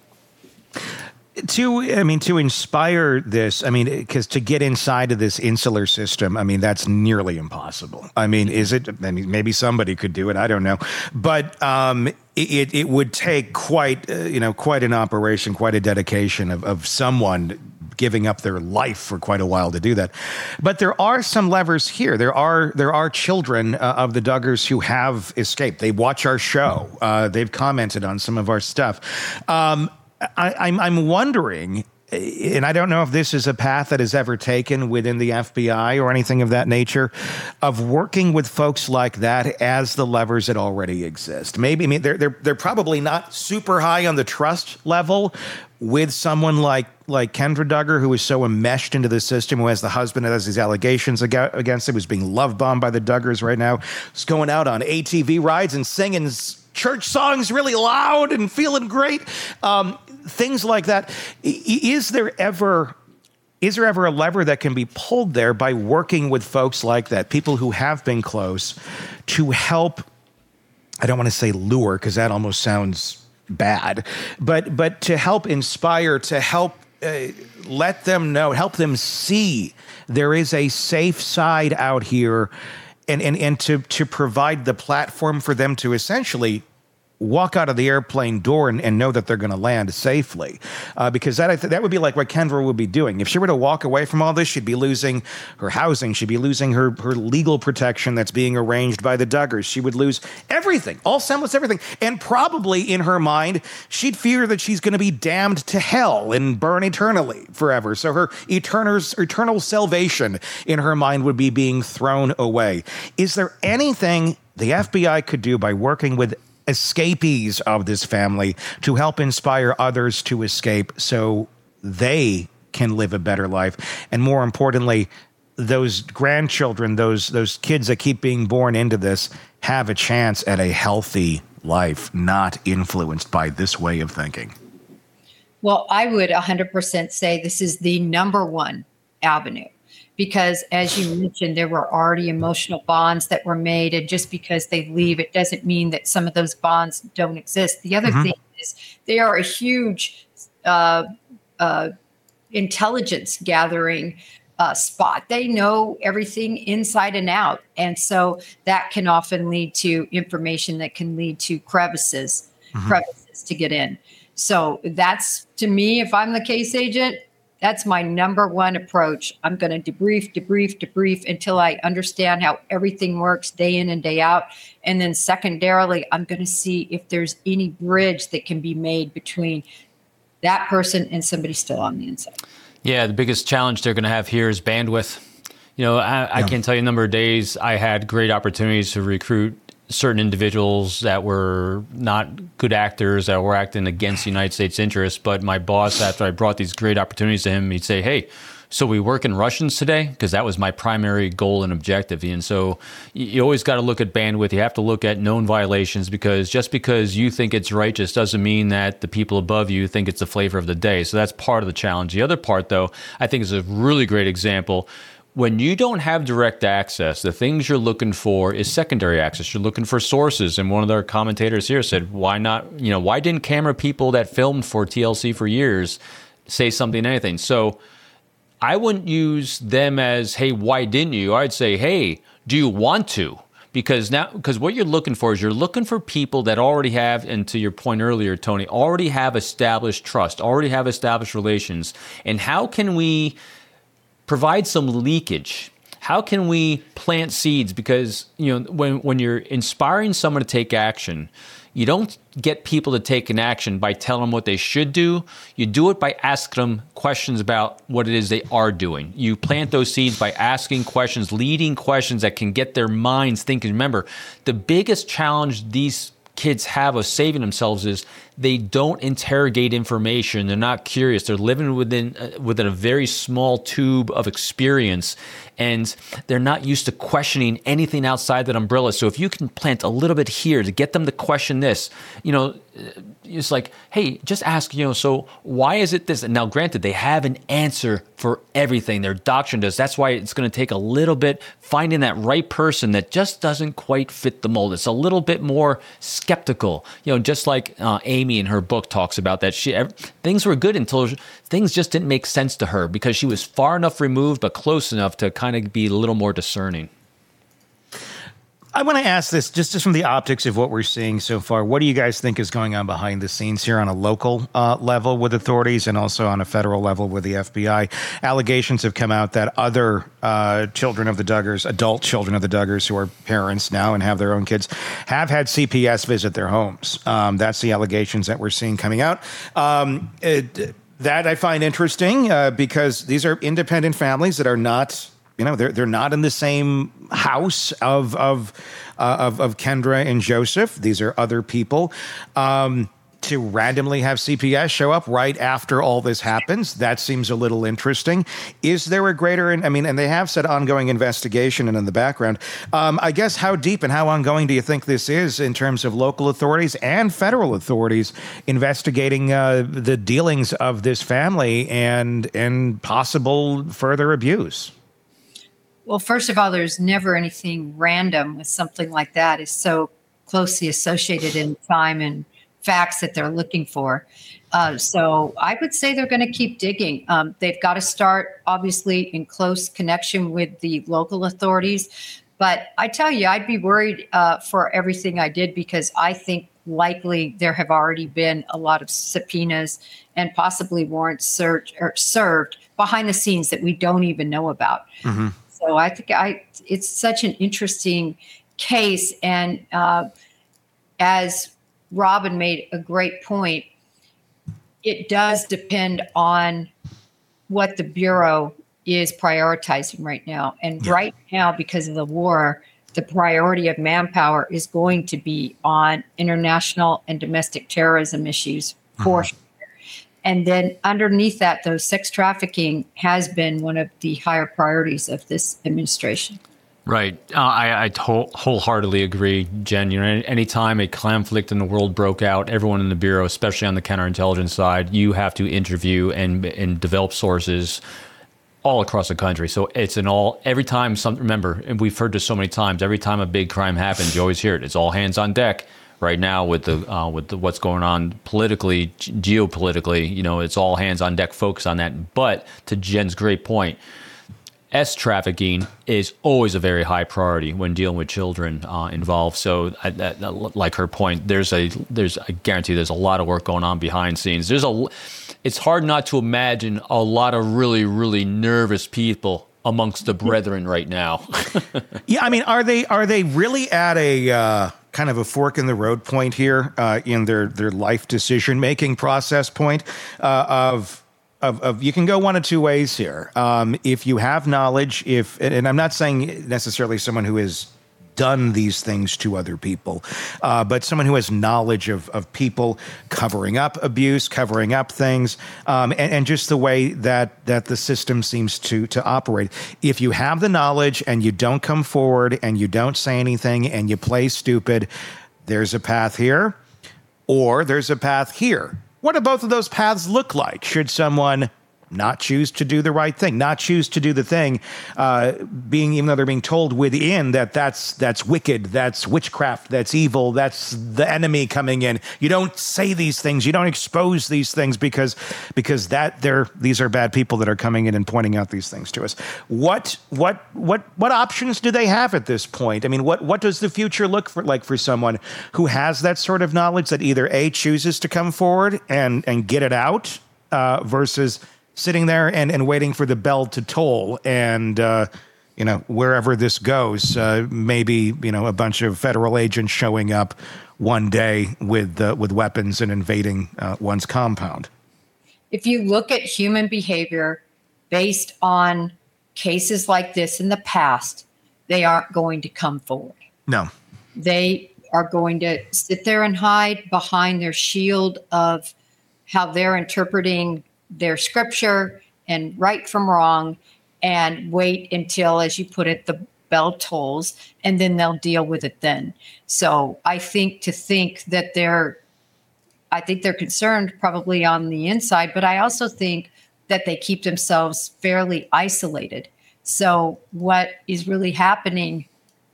To inspire this, because to get inside of this insular system, that's nearly impossible. Is it? Maybe somebody could do it. I don't know. But it would take quite an operation, quite a dedication of someone giving up their life for quite a while to do that. But there are some levers here. There are children of the Duggars who have escaped. They watch our show. They've commented on some of our stuff. I'm wondering, and I don't know if this is a path that is ever taken within the FBI or anything of that nature, of working with folks like that as the levers that already exist. Maybe, they're probably not super high on the trust level with someone like Kendra Duggar, who is so enmeshed into the system, who has the husband that has these allegations against him, who's being love bombed by the Duggars right now, who's going out on ATV rides and singing church songs really loud and feeling great. Things like that. Is there ever Is there ever a lever that can be pulled there by working with folks like that, people who have been close, to help, I don't want to say lure because that almost sounds bad, but to help inspire, to help let them know, help them see there is a safe side out here, and to provide the platform for them to essentially walk out of the airplane door and know that they're going to land safely. Because that would be like what Kendra would be doing. If she were to walk away from all this, she'd be losing her housing. She'd be losing her legal protection that's being arranged by the Duggars. She would lose everything, all semblance everything. And probably in her mind, she'd fear that she's going to be damned to hell and burn eternally forever. So her eternal salvation in her mind would be being thrown away. Is there anything the FBI could do by working with escapees of this family to help inspire others to escape so they can live a better life? And more importantly, those grandchildren, those kids that keep being born into this, have a chance at a healthy life, not influenced by this way of thinking. Well, I would 100% say this is the number one avenue. Because as you mentioned, there were already emotional bonds that were made. And just because they leave, it doesn't mean that some of those bonds don't exist. The other thing is they are a huge intelligence gathering spot. They know everything inside and out. And so that can often lead to information that can lead to crevices to get in. So that's, to me, if I'm the case agent, that's my number one approach. I'm going to debrief until I understand how everything works day in and day out. And then secondarily, I'm going to see if there's any bridge that can be made between that person and somebody still on the inside. Yeah, the biggest challenge they're going to have here is bandwidth. You know, I can't tell you the number of days I had great opportunities to recruit certain individuals that were not good actors, that were acting against the United States interests. But my boss, after I brought these great opportunities to him, he'd say, hey, so we work in Russians today? Because that was my primary goal and objective. And so you always got to look at bandwidth. You have to look at known violations, because just because you think it's right just doesn't mean that the people above you think it's the flavor of the day. So that's part of the challenge. The other part, though, I think is a really great example. When you don't have direct access, the things you're looking for is secondary access. You're looking for sources. And one of their commentators here said, why not, why didn't camera people that filmed for TLC for years say something, anything? So I wouldn't use them as, hey, why didn't you? I'd say, hey, do you want to? Because what you're looking for is you're looking for people that already have, and to your point earlier, Tony, already have established trust, already have established relations. And how can we provide some leakage? How can we plant seeds? Because when you're inspiring someone to take action, you don't get people to take an action by telling them what they should do. You do it by asking them questions about what it is they are doing. You plant those seeds by asking questions, leading questions that can get their minds thinking. Remember, the biggest challenge these kids have of saving themselves is they don't interrogate information. They're not curious. They're living within a very small tube of experience, and they're not used to questioning anything outside that umbrella. So if you can plant a little bit here to get them to question this, it's like, hey, just ask, so why is it this? And now, granted, they have an answer for everything. Their doctrine does. That's why it's going to take a little bit finding that right person that just doesn't quite fit the mold. It's a little bit more skeptical, just like Amy in her book talks about that. Things were good until things just didn't make sense to her because she was far enough removed but close enough to kind of be a little more discerning. I want to ask this just from the optics of what we're seeing so far. What do you guys think is going on behind the scenes here on a local level with authorities and also on a federal level with the FBI? Allegations have come out that other children of the Duggars, adult children of the Duggars who are parents now and have their own kids, have had CPS visit their homes. That's the allegations that we're seeing coming out. That I find interesting because these are independent families that are not... they're not in the same house of Kendra and Joseph. These are other people. to randomly have CPS show up right after all this happens, that seems a little interesting. Is there a greater, and they have said ongoing investigation and in the background. I guess how deep and how ongoing do you think this is in terms of local authorities and federal authorities investigating the dealings of this family and possible further abuse? Well, first of all, there's never anything random with something like that. It's so closely associated in time and facts that they're looking for. So I would say they're going to keep digging. They've got to start, obviously, in close connection with the local authorities. But I tell you, I'd be worried for everything I did, because I think likely there have already been a lot of subpoenas and possibly warrants served behind the scenes that we don't even know about. Mm-hmm. So I think it's such an interesting case. And as Robin made a great point, it does depend on what the Bureau is prioritizing right now. And right now, because of the war, the priority of manpower is going to be on international and domestic terrorism issues for sure. And then underneath that, though, sex trafficking has been one of the higher priorities of this administration. Right. I wholeheartedly agree, Jen. Anytime a conflict in the world broke out, everyone in the Bureau, especially on the counterintelligence side, you have to interview and develop sources all across the country. So it's every time remember, and we've heard this so many times, every time a big crime happens, you always hear it. It's all hands on deck. Right now with the what's going on politically, geopolitically, it's all hands on deck, focus on that. But to Jen's great point, trafficking is always a very high priority when dealing with children involved. So, like her point, I guarantee there's a lot of work going on behind scenes. It's hard not to imagine a lot of really, really nervous people amongst the brethren right now. Yeah, are they really at a kind of a fork in the road point here in their life decision making process point of you can go one of two ways here. If you have knowledge, and I'm not saying necessarily someone who has done these things to other people, but someone who has knowledge of people covering up abuse, covering up things, and just the way that the system seems to operate. If you have the knowledge and you don't come forward and you don't say anything and you play stupid, there's a path here or there's a path here. What do both of those paths look like? Should someone not choose to do the right thing, not choose to do the thing, even though they're being told within that's wicked, that's witchcraft, that's evil, that's the enemy coming in. You don't say these things, you don't expose these things because these are bad people that are coming in and pointing out these things to us. What options do they have at this point? What does the future look like for someone who has that sort of knowledge that either A, chooses to come forward and get it out, versus sitting there and waiting for the bell to toll and, wherever this goes, maybe, a bunch of federal agents showing up one day with weapons and invading one's compound. If you look at human behavior based on cases like this in the past, they aren't going to come forward. No. They are going to sit there and hide behind their shield of how they're interpreting their scripture and right from wrong, and wait until, as you put it, the bell tolls, and then they'll deal with it then. So I think that they're concerned probably on the inside, but I also think that they keep themselves fairly isolated. So what is really happening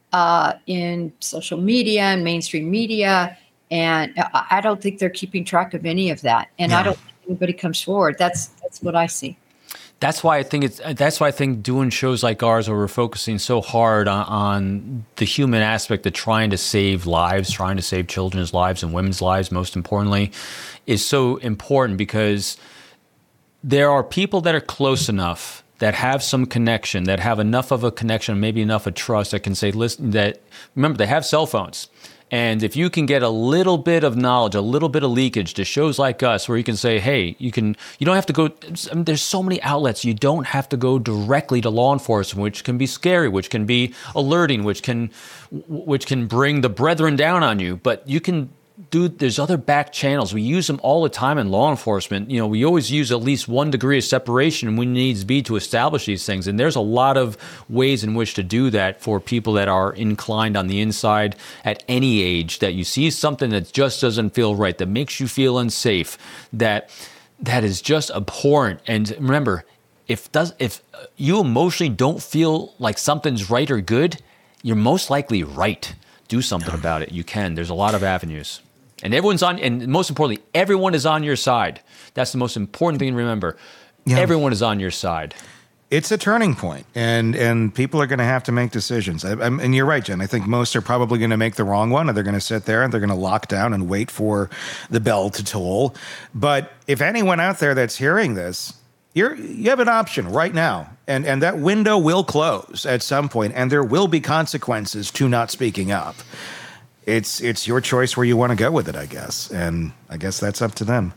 in social media and mainstream media, and I don't think they're keeping track of any of that. And I don't think anybody comes forward. That's what I see. That's why I think doing shows like ours, where we're focusing so hard on the human aspect of trying to save lives, trying to save children's lives and women's lives, most importantly, is so important, because there are people that are close enough, that have some connection, that have enough of a connection, maybe enough of trust, that can say, listen, remember, they have cell phones. And if you can get a little bit of knowledge, a little bit of leakage to shows like us, where you can say, hey, you don't have to go, there's so many outlets, you don't have to go directly to law enforcement, which can be scary, which can be alerting, which can bring the brethren down on you. But you can dude, there's other back channels. We use them all the time in law enforcement. You know, we always use at least 1 degree of separation when needs be to establish these things. And there's a lot of ways in which to do that for people that are inclined on the inside at any age, that you see something that just doesn't feel right, that makes you feel unsafe, that is just abhorrent. And remember, if you emotionally don't feel like something's right or good, you're most likely right. Do something about it. You can. There's a lot of avenues. And and most importantly, everyone is on your side. That's the most important thing to remember. Yeah. Everyone is on your side. It's a turning point, and people are going to have to make decisions. And you're right, Jen. I think most are probably going to make the wrong one, and they're going to sit there and they're going to lock down and wait for the bell to toll. But if anyone out there that's hearing this, you have an option right now, and that window will close at some point, and there will be consequences to not speaking up. It's your choice where you want to go with it, I guess. And I guess that's up to them.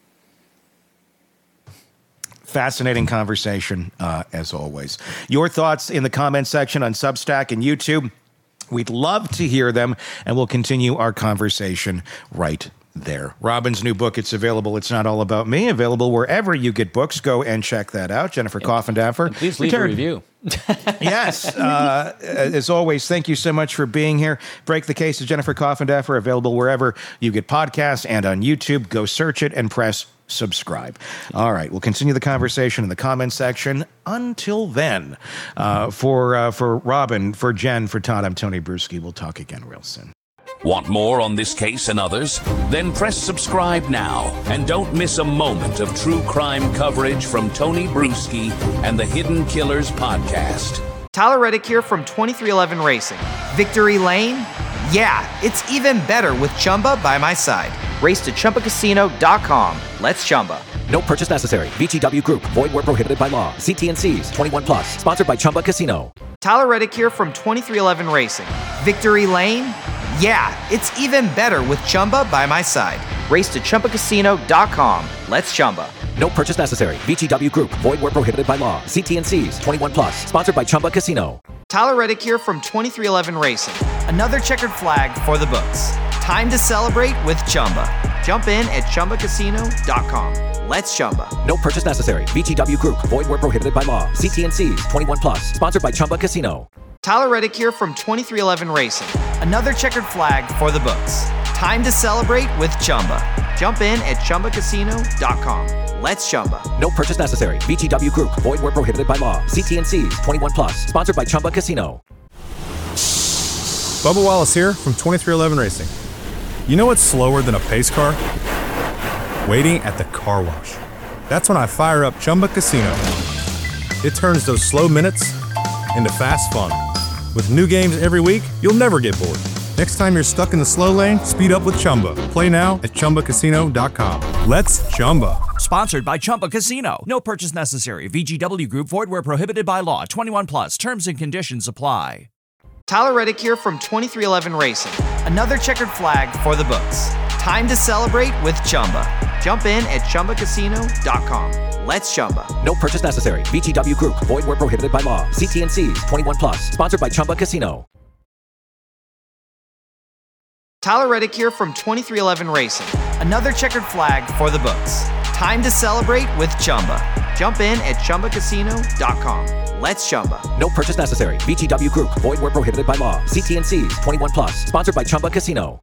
Fascinating conversation, as always. Your thoughts in the comment section on Substack and YouTube. We'd love to hear them, and we'll continue our conversation right there. Robin's new book, it's available. It's Not All About Me, available wherever you get books. Go and check that out. Jennifer Coffindaffer. Please leave a review. Yes. As always, thank you so much for being here. Break the Case of Jennifer Coffindaffer, available wherever you get podcasts and on YouTube. Go search it and press subscribe. All right. We'll continue the conversation in the comments section. Until then, for Robin, for Jen, for Todd, I'm Tony Bruschi. We'll talk again real soon. Want more on this case and others? Then press subscribe now and don't miss a moment of true crime coverage from Tony Bruschi and the Hidden Killers podcast. Tyler Reddick here from 2311 Racing. Victory Lane? Yeah, it's even better with Chumba by my side. Race to ChumbaCasino.com. Let's Chumba. No purchase necessary. VGW Group. Void where prohibited by law. See T&Cs. 21 plus. Sponsored by Chumba Casino. Tyler Reddick here from 2311 Racing. Victory Lane? Yeah, it's even better with Chumba by my side. Race to ChumbaCasino.com. Let's Chumba. No purchase necessary. VGW Group. Void where prohibited by law. See T&Cs. 21 plus. Sponsored by Chumba Casino. Tyler Reddick here from 2311 Racing. Another checkered flag for the books. Time to celebrate with Chumba. Jump in at ChumbaCasino.com. Let's Chumba. No purchase necessary. VGW Group. Void where prohibited by law. See T&Cs. 21 plus. Sponsored by Chumba Casino. Tyler Reddick here from 2311 Racing. Another checkered flag for the books. Time to celebrate with Chumba. Jump in at ChumbaCasino.com. Let's Chumba. No purchase necessary. VGW Group. Void where prohibited by law. See T&Cs. 21 plus. Sponsored by Chumba Casino. Bubba Wallace here from 2311 Racing. You know what's slower than a pace car? Waiting at the car wash. That's when I fire up Chumba Casino. It turns those slow minutes into fast fun. With new games every week, you'll never get bored. Next time you're stuck in the slow lane, speed up with Chumba. Play now at ChumbaCasino.com. Let's Chumba. Sponsored by Chumba Casino. No purchase necessary. VGW Group. Void where prohibited by law. 21 plus. Terms and conditions apply. Tyler Reddick here from 2311 Racing. Another checkered flag for the books. Time to celebrate with Chumba. Jump in at ChumbaCasino.com. Let's Chumba. No purchase necessary. VGW Group. Void where prohibited by law. See T&Cs. 21 plus. Sponsored by Chumba Casino. Tyler Reddick here from 2311 Racing. Another checkered flag for the books. Time to celebrate with Chumba. Jump in at ChumbaCasino.com. Let's Chumba. No purchase necessary. VGW Group. Void where prohibited by law. See T&Cs. 21 plus. Sponsored by Chumba Casino.